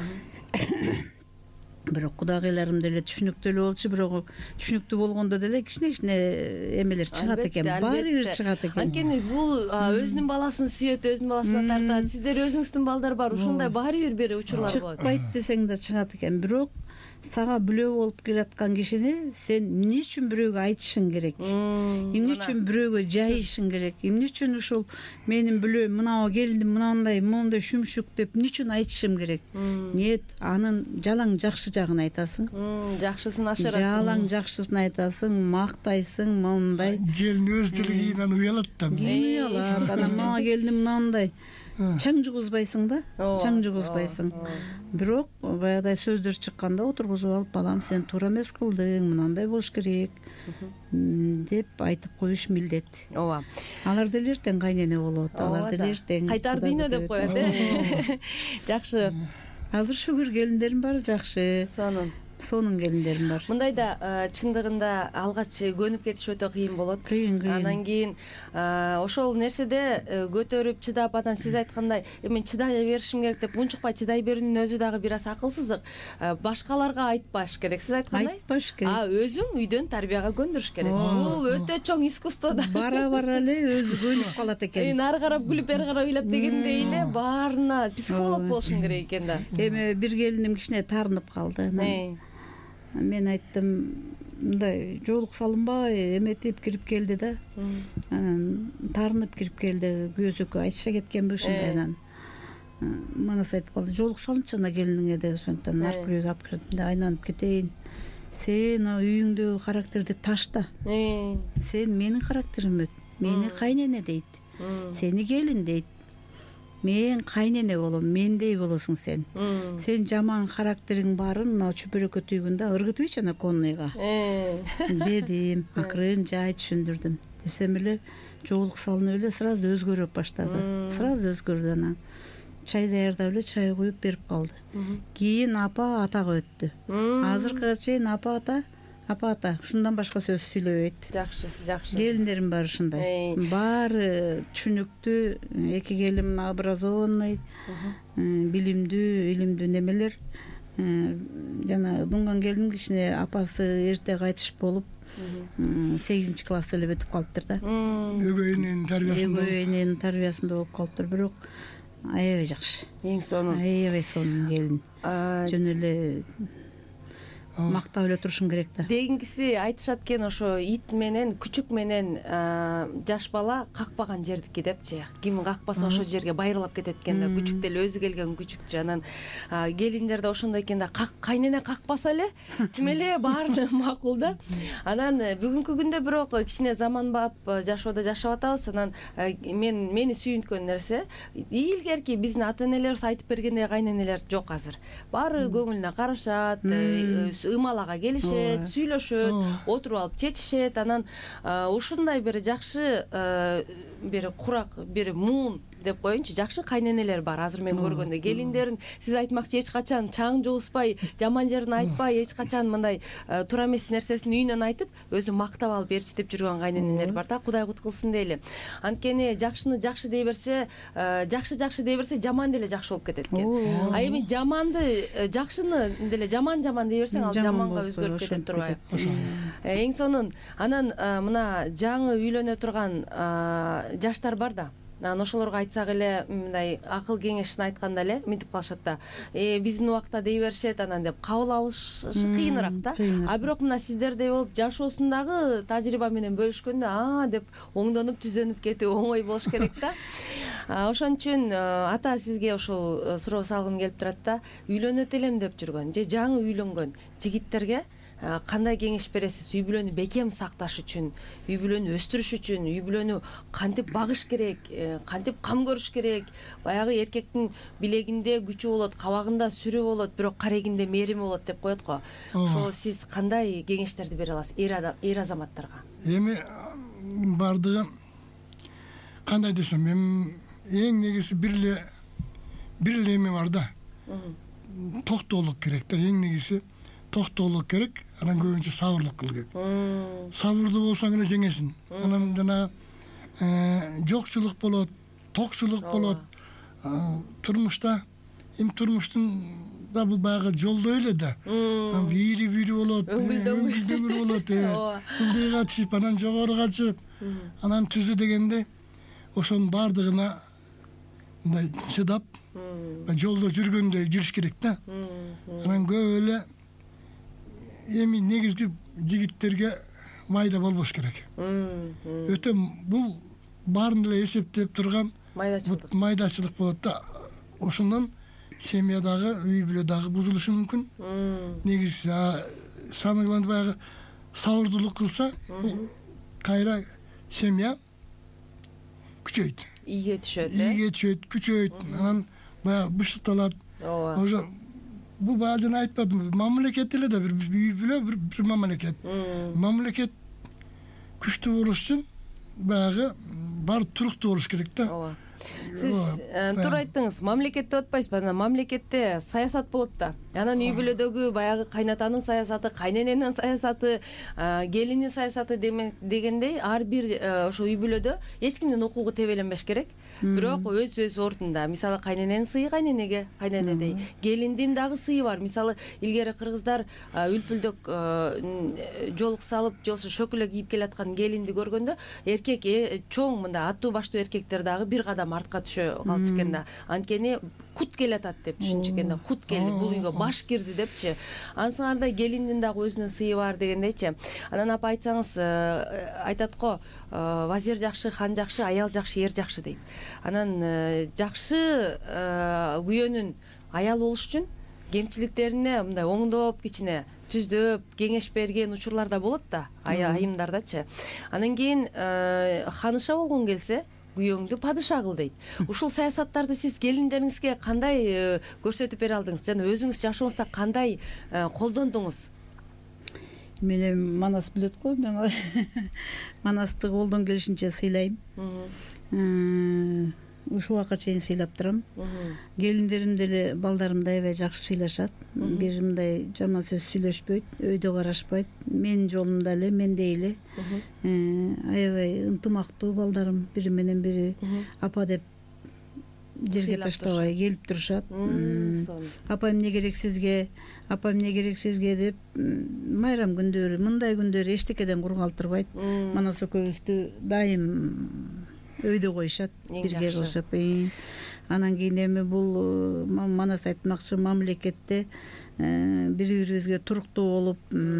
Бирок кудагыйларым деле түшүнүктүү эле болчу, бирок түшүнүктүү болгондо деле кичине эмелер чыгат экен, баары бир чыгат экен. Анткени бул өзүнүн баласын сүйөт, өзүнүн баласына тартат. Сиздер өзүңүздүн балдар бар, ушундай баары бир учурлар болот. Чыкпайт десең да чыгат экен, бирок сага бүлө болуп келаткан кишини сен эмне үчүн бирөөгө айтышың керек, эмне үчүн бирөөгө жайышың керек, эмне үчүн ушул менин бүлөм мынау келиндим моундай шүмшүк деп эмне үчүн айтышым керек? Нет, анын жалаң жакшы жагын айтасың, жакшысын ашырасың, жалаң жакшысын айтасың, мактайсың, моундай. Келин өз тилигинен уялат да. Уялат, анан мага келиндим моундай. Чаң жугузбайсың да, чаң жугузбайсың. Бирок баягыдай сөздөр чыкканда отургузуп алып, балам сен туура эмес кылдың, мынандай болуш керек деп айтып коюш милдет. Ооба. Алар деле эртең кайнене болот, алар деле эртең кайтар дүйнө деп коет. Жакшы. Азыр шүгүр келиндерим бар, жакшы. Сонун келиндерим бар. Мындайда чындыгында алгач көнүп кетиш өтө кыйын болот. Анан кийин ошол нерседе көтөрүп чыдап, анан сиз айткандай, мен чыдай беришим керек деп унчукпай чыдай берүүнүн өзү дагы бир аз акылсыздык. Башкаларга айтпаш керек. Сиз айткандай, айтпаш керек. Өзүң үйдөн тарбияга көндүрүш керек. Бул өтө чоң искусство да. Бара эле өзү көнүп калат экен. Нары карап күлүп, бери карап ыйлап дегендей эле баарына психолог болушуң керек экен да. Эми бир келиним кичине таарынып калды. Мен айттым, мындай жоолук салынбай эметип кирип келди да. Анан таарынып кирип келди, көзөккө айтыша кеткенби ушундай. Анан манас айтып калды, жоолук салынчы ана келиниңе деп, ошондон наркүрөөгө алып кирдим да, айланып кетейин. Сен үйүңдөгү характерди ташта. Сен менин характеримди, мени кайнене дейт. Сени келин дейт. Мен кайнене болом, мендей болосуң сен. Сен жаман характериң барын мына чүпүрөккө түйгөндө ыргытыбычы ана конныйга. Дедим, акырын жай түшүндүрдүм. Десем эле жоолук салынып эле сразу өзгөрө баштады. Сразу өзгөрдү. Анан чай даярдап эле чай куюп берип калды. Кийин апа атага өттү. Азыркыга чейин апа ата, ушундан башка сөз сүйлөбөйт. Жакшы. Келиндерим бар ушундай. Баары түшүнүктүү, эки келин образованный, илимдүү немелер. Жана дунган келин кичине апасы эрте кайтыш болуп, 8 класста эле бүтүп калыптыр да. Өгөйүнүн тарбиясында болуп калыптыр, бирок аябай жакшы. Эң сонун. Аябай сонун келин. Жөн эле мактап эле турушуң керек да. Дегингиси айтышат экен, ошо ит менен күчүк менен жаш бала какпаган жердики депчи. Ким какпаса ошол жерге байырлап кетет экен да, күчүк деле өзү келген күчүкчү. Анан келиндер да ошондой экен да, кайнене какпаса эле тим эле баары макул да. Анан бүгүнкү күндө бирок кичине заманбап жашоодо жашап атабыз. Анан мени сүйүнткөн нерсе, илгерки биздин ата-энелерибиз айтып бергендей кайненелер жок азыр. Баары көңүлүнө карашат, ымалага келишет, сүйлөшөт, отуруп алып чечишет. Анан ушундай бир жакшы, бир курак, бир муун деп коеюнчу, жакшы кайненелер бар азыр мен көргөндө. Келиндерин сиз айтмакчы эч качан чаң жугузбай, жаман жерин айтпай, эч качан мындай туура эмес нерсесин үйүнөн айтып, өзү мактап алып ээрчитип жүргөн кайненелер бар да, Кудай куткылсын дейли. Анткени жакшыны жакшы дей берсе, жакшы дей берсе, жаман деле жакшы болуп кетет экен. А эми жаманды, жакшыны деле жаман дей берсең, ал жаманга өзгөрүп кетет турбайбы. Эң сонун. Анан мына жаңы үйлөнө турган жаштар бар да. Ошолорго айтсак эле, мындай акыл кеңешин айтканда эле мынтип калышат да. Биздин убакта дей беришет, анан деп кабыл алыш кыйыныраак да. А бирок мына сиздердей болуп жашоосундагы тажрыйба менен бөлүшкөндө деп оңдонуп түзөнүп кетүү оңой болуш керек да. Ошон үчүн ата сизге ошол суроо салгым келип турат да. Үйлөнөт элем деп жүргөн же жаңы үйлөнгөн жигиттерге кандай кеңеш бересиз? Үй бүлөнү бекем сакташ үчүн, үй бүлөнү өстүрүш үчүн, үй бүлөнү кантип багыш керек, кантип кам көрүш керек? Баягы эркектин билегинде күчү болот, кабагында сүрү болот, бирок карегинде мээрими болот деп коет го. Ошол сиз кандай кеңештерди бере аласыз эр азаматтарга? Эми бардыгы кандай десем, эми эң негизи бир эле эме бар да. Токтоолук керек да, эң негизи токтоолук керек. Анан көбүнчө сабырлык кыл керек. Сабырдуу болсоң эле жеңесиң. Анан жана жокчулук болот, токчулук болот. Турмушта турмуштун да бул баягы жолдой эле да. Бири болот, өңгүл болот. Кылдыйга түшүп, анан жогоруга чыгып, анан түзү дегенде ошонун баардыгына мындай чыдап, жолдо жүргөндөй жүрүш керек да. Анан көп эле эми негизги жигиттерге майда болбош керек. Өтө бул баарын эле эсептеп турган майдачылык болот да. Ошондон семьядагы, үй бүлөдөгү бузулушу мүмкүн. Негизи самый главный баягы сабырдуулук кылса, кайра семья күчөйт. Ийге түшөт, күчөйт. Анан баягы бышыкталат. Ошо бул баазын айтпадым. Мамлекет эле да бир үй бүлө, бир мамлекет. Мамлекет күчтүү болуш үчүн баягы бар туруктуу болуш керек да. Сиз туура айттыңыз. Мамлекет деп атпайсызбы? Анан мамлекетте саясат болот да. Анан үй бүлөдөгү баягы кайнатанын саясаты, кайнененин саясаты, келиндин саясаты дегендей ар бир ошо үй бүлөдө эч кимдин укугу тебеленбеш керек. Бирок өз ордунда. Мисалы кайнененин сыйы кайненеге, кайненедей. Келиндин дагы сыйы бар. Мисалы илгери кыргыздар үлпүлдөк жолук салып, жолсу шөкөлө кийип келаткан келинди көргөндө, эркек чоң мындай аттуу баштуу эркектер дагы бир кадам артка түшө калчу экен да. Анткени кут келатат деп түшүнчү экен да. Кут келди, бул үйгө баш кирди депчи. Ансыңарда келиндин дагы өзүнүн сыйы бар дегендейчи. Анан апа айтсаңыз, айтат го, вазир жакшы, хан жакшы, аял жакшы, эр жакшы дейт. Анан жакшы күйөөнүн аял болуш үчүн кемчиликтерине мындай оңдоп, кичине түздөп, кеңеш берген учурлар да болот да, айымдардачы. Анан кийин ханыша болгоң келсе, күйөөңдү падыша кыл дейт. Ушул саясаттарды сиз келиндериңизге кандай көрсөтүп бере алдыңыз? Жана өзүңүз жашооңузда кандай колдондуңуз? Мен Манас билет го, мен Манасты колдон келишинче сыйлайм. Ушул убакка чейин сыйлап турам. Келиндерим деле балдарымдай аябай жакшы сыйлашат. Бир мындай жаман сөз сүйлөшпөйт, өйдө карашпайт. Менин жолумда эле, мендей эле. Аябай ынтымактуу балдарым, бири менен бири апа деп жерге таштабай келип турушат. Апам эмне керек сизге, апам эмне керек сизге деп майрам күндөрү, мындай күндөрү эчтекеден кургалтырбайт. Манас экөөбүздү дайым өйдө коюшат, бирге кылышып. Анан кийин эми бул Манас айтмакчы, мамлекетте бири-бирибизге туруктуу болуп,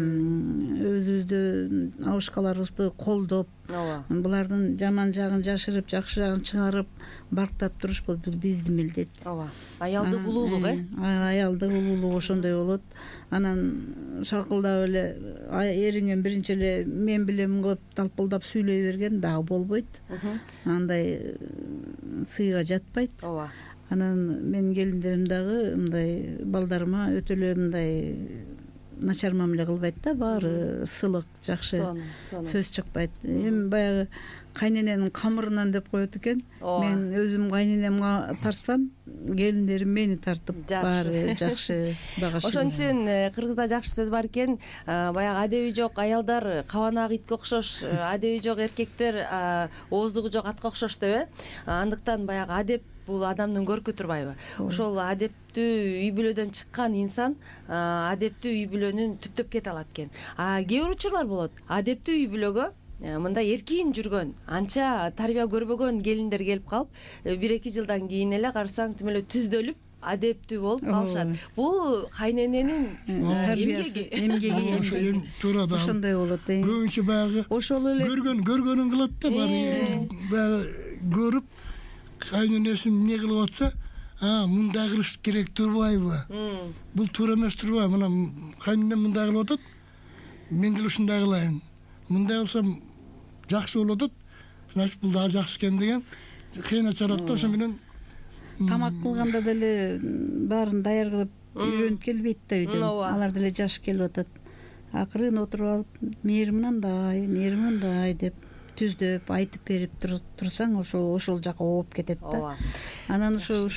өзүбүздү абышкаларыбызды колдоп, булардын жаман жагын жашырып, жакшы жагын чыгарып, барктап туруш бул биздин милдет. Ооба. Аялдык улуулук, Аялдык улуулук ошондой болот. Анан шакылдап эле эриңен биринчи эле мен билем кылып талпылдап сүйлөй берген дагы болбойт. Андай сыйга жатпайт. Ооба. Анан мен келиндерим дагы мындай балдарыма өтө эле мындай начар мамиле кылбайт да, баары сылык, жакшы сөз чыкпайт. Эми баягы кайнененин камырынан деп коет экен. Мен өзүм кайненемге тартсам, келиндерим мени тартып, баары жакшы багыш. Ошон үчүн кыргызда жакшы сөз бар экен, баягы адеби жок аялдар кабанак итке окшош, адеби жок эркектер ооздугу жок атка окшош деп. Андыктан баягы адеп бул адамдын көркү турбайбы? Ошол адептүү үй бүлөдөн чыккан инсан адептүү үй бүлөнүн түптөп кете алат экен. Кээ бир учурлар болот. Адептүү үй бүлөгө мындай эркин жүргөн, анча тарбия көрбөгөн келиндер келип калып, 1-2 жылдан кийин эле карасаң тим эле түздөлүп, адептүү болуп калышат. Бул кайнененин эмгеги. Ошо эми туура да. Ошондой болот. Көбүнчө баягы ошол эле көргөнүн кылат да, баягы көрүп кайненесин эмне кылып атса, мындай кылыш керек турбайбы? Бул туура эмес турбайбы? Мына кайненем мындай кылып атат, мен деле ушундай кылайын. Мындай кылсам жакшы болуп атат, значит бул дагы жакшы экен деген кыйнат чыгарат да. Ошо менен тамак кылганда деле баарын даяр кылып үйрөнүп келбейт да үйдөн. Алар деле жаш келип атат. Акырын отуруп алып, мээримнандай деп түздөп айтып берип турсаң ошол жака ооп кетет да. ооба. Анан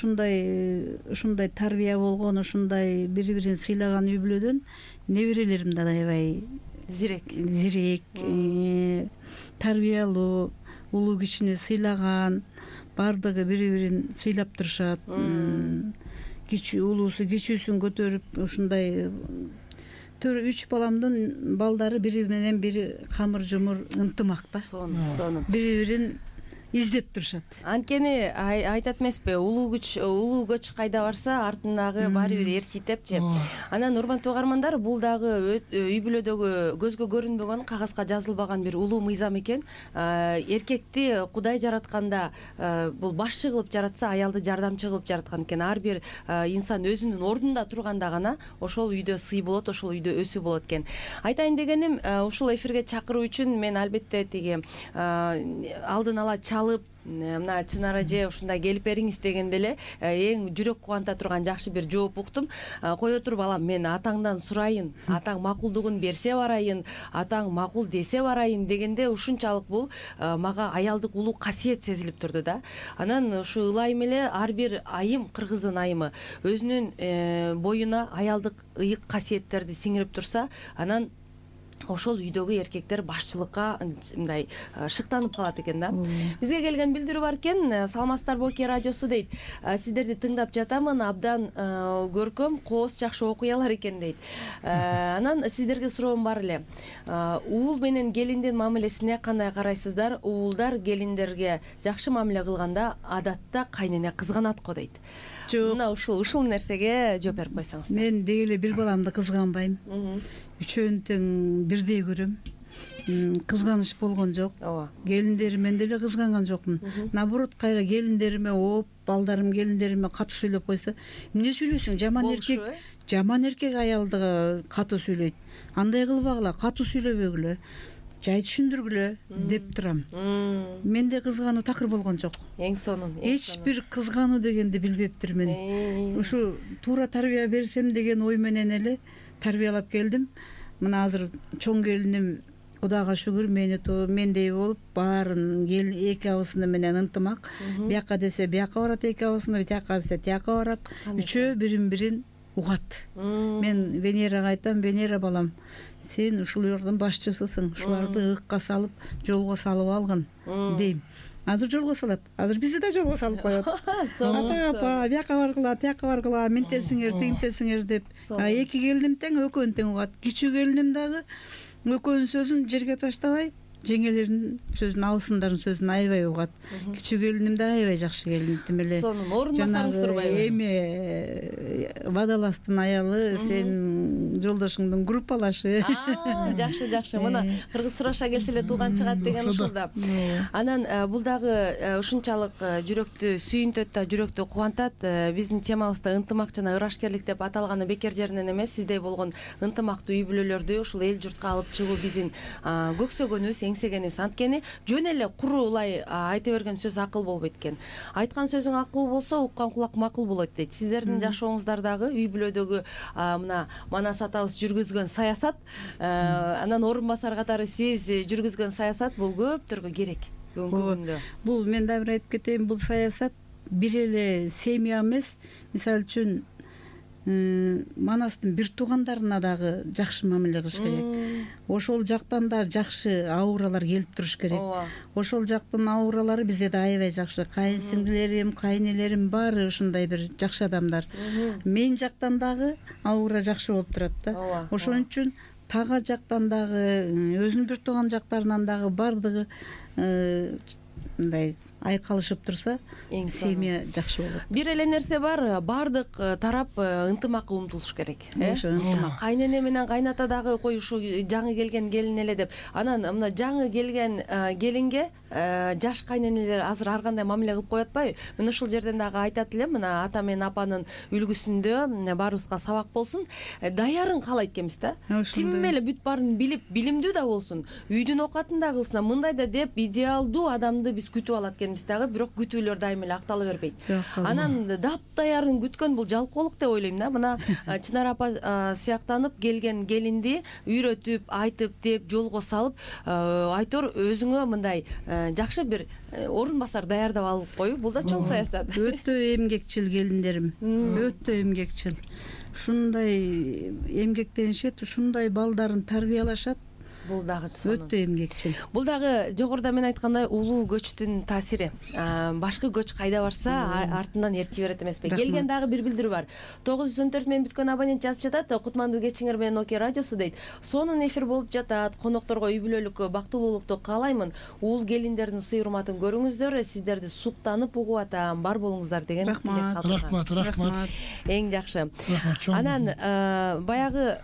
ушундай тарбия болгон, ушундай бири бирин сыйлаган үй бүлөдөн неберелерим да аябай зирек, тарбиялуу, улуу кишини сыйлаган, баардыгы бири бирин сыйлап турушат. Улуусу кичүүсүн көтөрүп, ушундай 3 баламдын балдары бири менен бири камыр жумур, ынтымак да. Сонун. Бири бирин издеп турушат. Анткени айтат эмеспи, улуу көч кайда барса артындагы баары бир ээрчийт депчи. Анан урматтуу угармандар, бул дагы үй бүлөдөгү көзгө көрүнбөгөн, кагазга жазылбаган бир улуу мыйзам экен. Эркекти Кудай жаратканда бул башчы кылып жаратса, аялды жардамчы кылып жараткан экен. Ар бир инсан өзүнүн ордунда турганда гана ошол үйдө сый болот, ошол үйдө өсүү болот экен. Айтайын дегеним, ушул эфирге чакыруу үчүн мен албетте тиги алдын ала чалып, мына Чынара эже ушундай келип бериңиз дегенде эле эң жүрөк кубанта турган жакшы бир жооп уктум. Кое тур балам, мен атаңдан сурайын, атаң макулдугун берсе барайын, атаң макул десе барайын дегенде ушунчалык бул мага аялдык улуу касиет сезилип турду да. Анан ушу ылайым эле ар бир айым, кыргыздын айымы өзүнүн боюна аялдык ыйык касиеттерди сиңирип турса, анан ошол үйдөгү эркектер башчылыкка мындай шыктанып калат экен да. Бизге келген билдирүү бар экен. Саламатсыздарбы, Окей радиосу дейт. Сиздерди тыңдап жатамын, абдан көркөм, кооз жакшы окуялар экен дейт. Анан сиздерге суроом бар эле. Уул менен келиндин мамилесине кандай карайсыздар? Уулдар келиндерге жакшы мамиле кылганда адатта кайнене кызганат го дейт. Жок. Мына ушул нерсеге жооп берип койсоңуз. Мен деги эле бир баламды кызганбайм. Үчөөнү тең бирдей көрөм. Кызганыч болгон жок. Ооба. Келиндеримен деле кызганган жокмун. Наоборот, кайра келиндериме балдарым келиндериме катуу сүйлөп койсо, эмне сүйлөсүң? Жаман эркек аялдыга катуу сүйлөйт. Андай кылбагыла, катуу сүйлөбөгүлө, жай түшүндүргүлө деп турам. Менде кызгануу такыр болгон жок. Эң сонун. Эч бир кызгануу дегенди билбептирмин. Ушу туура тарбия берсем деген ой менен эле тарбиялап келдим. Мына азыр чоң келиним Кудайга шүгүр мендей болуп, баарын эки абысыны менен ынтымак. Бияка десе бияка барат, эки абысыны, тияка десе тияка барат. Үчөө бирин угат. Мен Венерага айтам, Венера балам, сен ушул үйдүн башчысысың. Ушуларды ыкка салып, жолго салып алгын дейм. Азыр жолго салат. Азыр бизди да жолго салып коет. Ата, бияка баргыла, тияка баргыла, ментесиңер, теңтесиңер деп. Эки келиним тең, экөөнү тең угат. Кичүү келиним дагы экөөнүн сөзүн жерге таштабай, жеңелеринин сөзүн, абысындардын сөзүн аябай угат. Кичүү келиним да аябай жакшы келин. Тим эле сонун, орунбасаңыз турбайбы? Эми Бадаластын аялы, сен жолдошуңдун группалашы. Жакшы. Мына кыргыз сураша келсе эле тууган чыгат деген ушул да. Анан бул дагы ушунчалык жүрөктү сүйүнтөт да, жүрөктү кубантат. Биздин темабызда ынтымак жана ырашкерлик деп аталганы бекер жеринен эмес. Сиздей болгон ынтымактуу үй бүлөлөрдү ушул эл журтка алып чыгуу биздин көксөгөнүбүз, эңсегенибиз. Анткени жөн эле куру улай айта берген сөз акыл болбойт экен. Айткан сөзүң акыл болсо, уккан кулак макул болот дейт. Сиздердин жашооңуздар дагы үй бүлөдөгү мына Манас атабыз жүргүзгөн саясат, анан орун басар катары сиз жүргүзгөн саясат бул көптөргө керек бүгүнкү күндө. Бул мен дагы айтып кетейин, бул саясат бир эле семья эмес. Мисалы үчүн Манастын бир туугандарына дагы жакшы мамиле кылыш керек. Ошол жактан да жакшы ауралар келип туруш керек. Ошол жактын ауралары бизде да аябай жакшы. Кайын сиңдилерим, кайнелерим баары ушундай бир жакшы адамдар. Мен жактан дагы аура жакшы болуп турат да. Ошон үчүн тага жактан дагы, өзүнүн бир тууган жактарынан дагы баардыгы мындай айкалышып турса, семья жакшы болот. Бир эле нерсе бар, баардык тарап ынтымакка умтулуш керек. Кайнене менен кайната дагы кой ушу жаңы келген келин эле деп. Анан мына жаңы келген келинге жаш кайненелер азыр ар кандай мамиле кылып коюп атпайбы? Мен ушул жерден дагы айтат элем, мына ата менен апанын үлгүсүндө баарыбызга сабак болсун. Даярын каалайт экенбиз да. Тим эле бүт баарын билип, билимдүү да болсун. Үйдүн окатын да кылсын, мындай да деп идеалдуу адамды биз күтүп алат экенбиз дагы, бирок күтүүлөр дайыма эле актала бербейт. Анан даярын күткөн бул жалкоолук деп ойлойм да. Мына Чынар апа сыяктанып келген келинди үйрөтүп, айтып деп жолго салып, айтор өзүңө мындай жакшы бир орун басар даярдап алып коюп, бул да чоң саясат. Өтө эмгекчил келиндерим, өтө эмгекчил. Ушундай эмгектенишет, ушундай балдарын тарбиялашат. Бул дагы өтө эмгекчил. Бул дагы жогоруда мен айткандай улуу көчтүн таасири. Башкы көч кайда барса, артынан эрчи берет эмеспи? Келген дагы бир билдирүү бар. 914 менен бүткөн абонент жазып жатат. Кутмандуу кечиңер менен Оке радиосу дейт. Сонун эфир болуп жатат. Конокторго үй бүлөлүк бактылуулукту каалаймын. Уул келиндердин сый урматын көрүңүздөр. Сиздерди суктанып угуп атам. Бар болуңуздар деген тилек калтырган. Рахмат. Эң жакшы. Анан баягы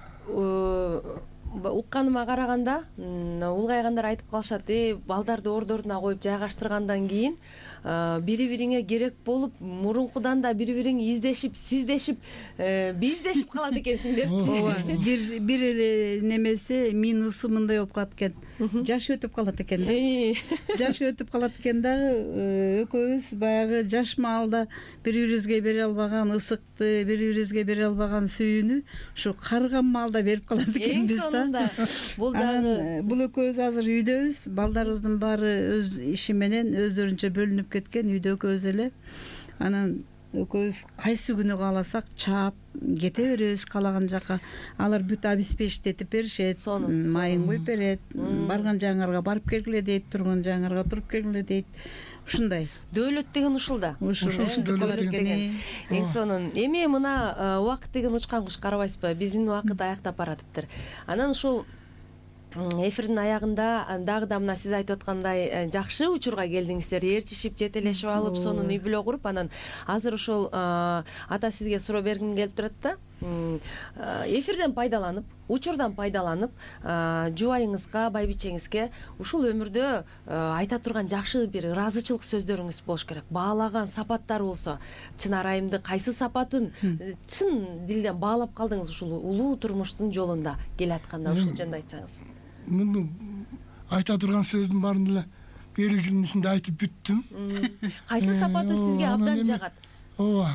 укканыма караганда улгайгандар айтып калышат, балдарды ордоруна коюп жайгаштыргандан кийин бири-бириңе керек болуп, мурункудан да бири-бириң издешип, сиздешип, биздешип калат экенсиң депчи. Бир эле немеси минусу мындай болуп калат экен. Жаш өтүп калат экен. Жаш өтүп калат экен дагы, экөөбүз баягы жаш маалда бири-бирибизге бере албаган ысыкты, бири-бирибизге бере албаган сүйүүнү ушу карыган маалда берип калат экенбиз да. Бул дагы бул экөөбүз азыр үйдөбүз, балдарыбыздын баары өз иши менен өздөрүнчө бөлүнүп кеткен, үйдө экөөбүз эле. Анан экөөбүз кайсы күнү кааласак чаап кете беребиз каалаган жака. Алар бүт обеспечить беришет, майын коюп берет, барган жагыңарга барып келгиле дейт, турган жагыңарга туруп келгиле дейт. Ушундай дөөлөт деген ушул да. Ушинтип калат экен. Эң сонун. Эми мына убакыт деген учкан куш, карабайсызбы? Биздин убакыт аяктап баратыптыр. Анан ушул эфирдин аягында дагы да мына сиз айтып аткандай жакшы учурга келдиңиздер, ээрчишип, жетелешип алып, сонун үй бүлө куруп, анан азыр ушул ата сизге суроо бергим келип турат да. Эфирден пайдаланып, учурдан пайдаланып, жубайыңызга, байбичеңизге ушул өмүрдө айта турган жакшы бир ыраазычылык сөздөрүңүз болуш керек. Баалаган сапаттар болсо, Чынар айымды кайсы сапатын чын дилден баалап калдыңыз ушул улуу турмуштун жолунда келатканда, ушул жөнүндө айтсаңыз. Муну айта турган сөздүн баарын эле бир жылдын ичинде айтып бүттүм. Кайсы сапаты сизге абдан жагат? Ооба.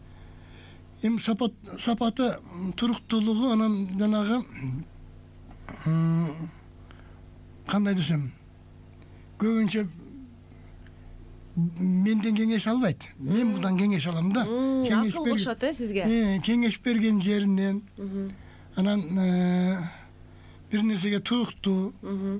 Эми сапаты туруктуулугу, анан жанагы кандай десем, көбүнчө менден кеңеш албайт. Мен мындан кеңеш алам да. Акыл кошот сизге. Кеңеш берген жеринен. Анан бир нерсеге туруктуу.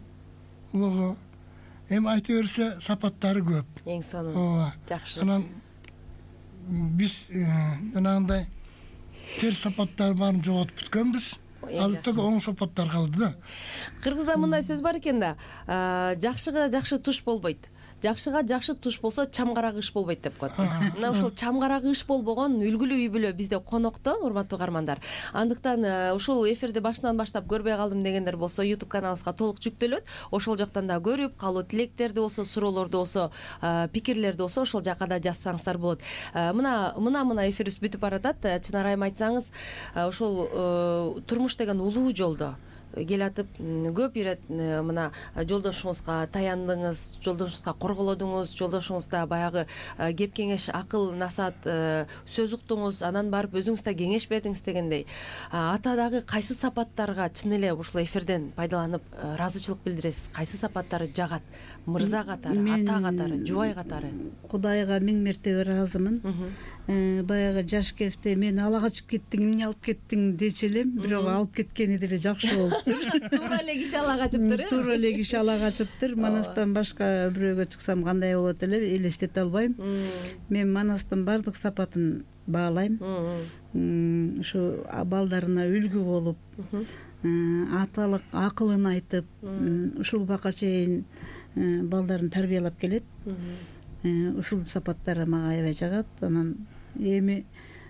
Эми айта берсе сапаттары көп. Эң сонун. Жакшы. Анан биз жанагындай терс сапаттар баарын жоготуп бүткөнбүз. Азыр только оң сапаттар калды да. Кыргызда мындай сөз бар экен да. Жакшыга жакшы туш болбойт. Жакшыга жакшы туш болсо чамгарак иш болбойт деп коет. Мына ушул чамгарак иш болбогон үлгүлүү үй бүлө бизде конокто, урматтуу кармандар. Андыктан ушул эфирди башынан баштап көрбөй калдым дегендер болсо, YouTube каналыбызга толук жүктөлөт. Ошол жактан да көрүп, калуу тилектерди болсо, суроолорду болсо, пикирлерди болсо, ошол жака да жазсаңыздар болот. Мына эфирибиз бүтүп баратат. Чынар айым, айтсаңыз, ушул турмуш деген улуу жолдо келатып, көп ирет мына жолдошуңузга таяндыңыз, жолдошуңузга корголодуңуз, жолдошуңузда баягы кеп кеңеш, акыл насаат сөз уктуңуз, анан барып өзүңүз да кеңеш бердиңиз дегендей. Ата дагы кайсы сапаттарга чын эле ушул эфирден пайдаланып ыраазычылык билдиресиз? Кайсы сапаттары жагат? Мырза катары, ата катары, жубай катары? Кудайга миң мертебе ыраазымын. Баягы жаш кезде мен ала качып кеттиң, эмне алып кеттиң дечи элем, бирок алып кеткени деле жакшы болуптур. Туура эле киши ала качыптыр, Туура эле киши ала качыптыр. Манастан башка бирөөгө чыксам кандай болот эле элестете албайм. Мен Манастын бардык сапатын баалайм. Ушу балдарына үлгү болуп, аталык акылын айтып, ушул убакка чейин балдарын тарбиялап келет. Ушул сапаттар мага аябай жагат. Анан эми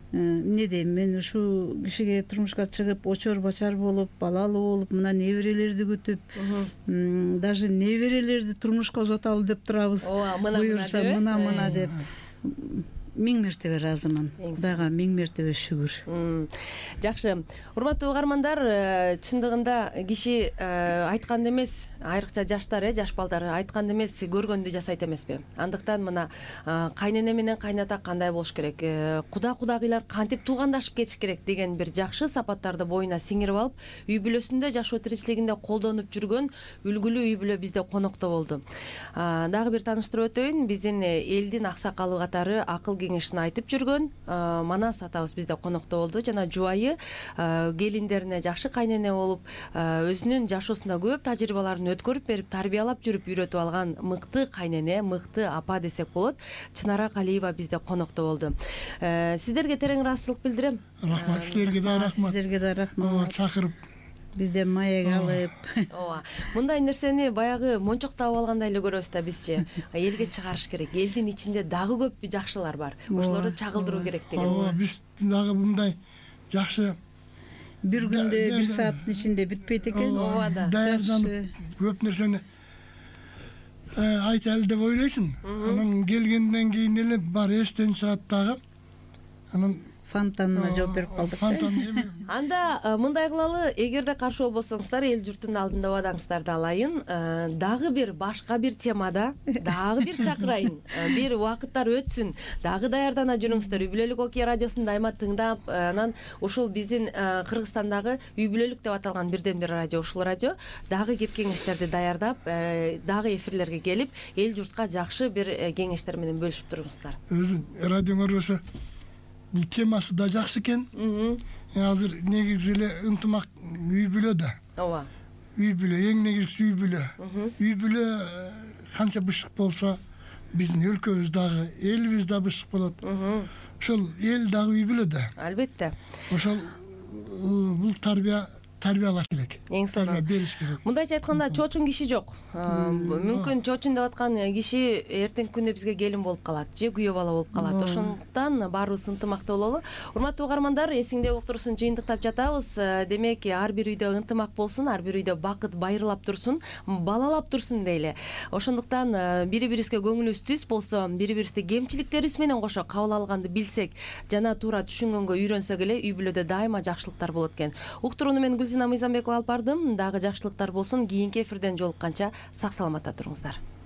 эмне дейм, мен ушул кишиге турмушка чыгып очор бачар болуп, балалуу болуп, мына неберелерди күтүп, даже неберелерди турмушка узаталы деп турабыз. Буюрса мына деп 1000 мертебе ыраазымын. Кудайга 1000 мертебе шүгүр. Жакшы. Урматтуу угармандар, чындыгында киши айтканды эмес, айрыкча жаштар, жаш балдар айтканды эмес, көргөндү жасайт эмеспи? Андыктан мына кайнене менен кайната кандай болуш керек, кудагыйлар кантип туугандашып кетиш керек деген бир жакшы сапаттарды боюна сиңирип алып, үй бүлөсүндө жашоо тиричилигинде колдонуп жүргөн үлгүлүү үй бүлө бизде конокто болду. Дагы бир тааныштырып өтөйүн, биздин элдин аксакалы катары акыл кеңешин айтып жүргөн Манас атабыз бизде конокто болду. Жана жубайы келиндерине жакшы кайнене болуп, өзүнүн жашоосунда көп тажрыйбаларын өткөрүп берип, тарбиялап жүрүп үйрөтүп алган мыкты кайнене, мыкты апа десек болот, Чынара Калиева бизде конокто болду. Сиздерге терең ыраазычылык билдирем. Рахмат, силерге да рахмат. Сиздерге да рахмат. Чакырып бизде маек алып. Ооба. Мындай нерсени баягы мончок таап алгандай эле көрөбүз да бизчи. Элге чыгарыш керек. Элдин ичинде дагы көп жакшылар бар. Ошолорду чагылдыруу керек деген. Ооба, биз дагы мындай жакшы бир күндө 1 сааттын ичинде бүтпөйт экен. Ооба да. Даярданып көп нерсени айталы деп ойлойсуң. Анан келгенден кийин эле бар эстен чыгат дагы. Анан фонтанына жооп берип калдык. Анда мындай кылалы, эгерде каршы болбосоңуздар, эл журттун алдында убадаңыздарды алайын. Дагы бир башка бир темада дагы бир чакырайын. Бир убакыттар өтсүн, дагы даярдана жүрүңүздөр. Үй бүлөлүк Окей радиосун дайыма тыңдап, анан ушул биздин Кыргызстандагы үй бүлөлүк деп аталган бирден бир радио, ушул радио дагы кеп кеңештерди даярдап, дагы эфирлерге келип, эл журтка жакшы бир кеңештер менен бөлүшүп туруңуздар. Өзү радиоңор болсо бул темасы да жакшы экен. Азыр негизи эле ынтымак үй бүлөдө. Ооба. Үй бүлө эң негизгиси үй бүлө. Үй бүлө канча бышык болсо, биздин өлкөбүз дагы, элибиз да бышык болот. Ошол эл дагы үй бүлөдө. Албетте. Ошол бул тарбиялаш керек. Эң сонун бериш керек. Мындайча айтканда, чоочун киши жок. Мүмкүн чоочун деп аткан киши эртеңки күндө бизге келин болуп калат, же күйөө бала болуп калат. Ошондуктан баарыбыз ынтымакта бололу. Урматтуу угармандар, эсиңде уктурусун жыйынтыктап жатабыз. Демек, ар бир үйдө ынтымак болсун, ар бир үйдө бакыт байырлап турсун, балалап турсун дейли. Ошондуктан бири-бирибизге көңүлүбүз түз болсо, бири-бирибизди кемчиликтерибиз менен кошо кабыл алганды билсек, жана туура түшүнгөнгө үйрөнсөк эле үй бүлөдө дайыма жакшылыктар болот экен. Уктурууну мен Гүлзина Мыйзамбекова алып бардым. Дагы жакшылыктар болсун. Кийинки эфирден жолукканча сак саламатта туруңуздар.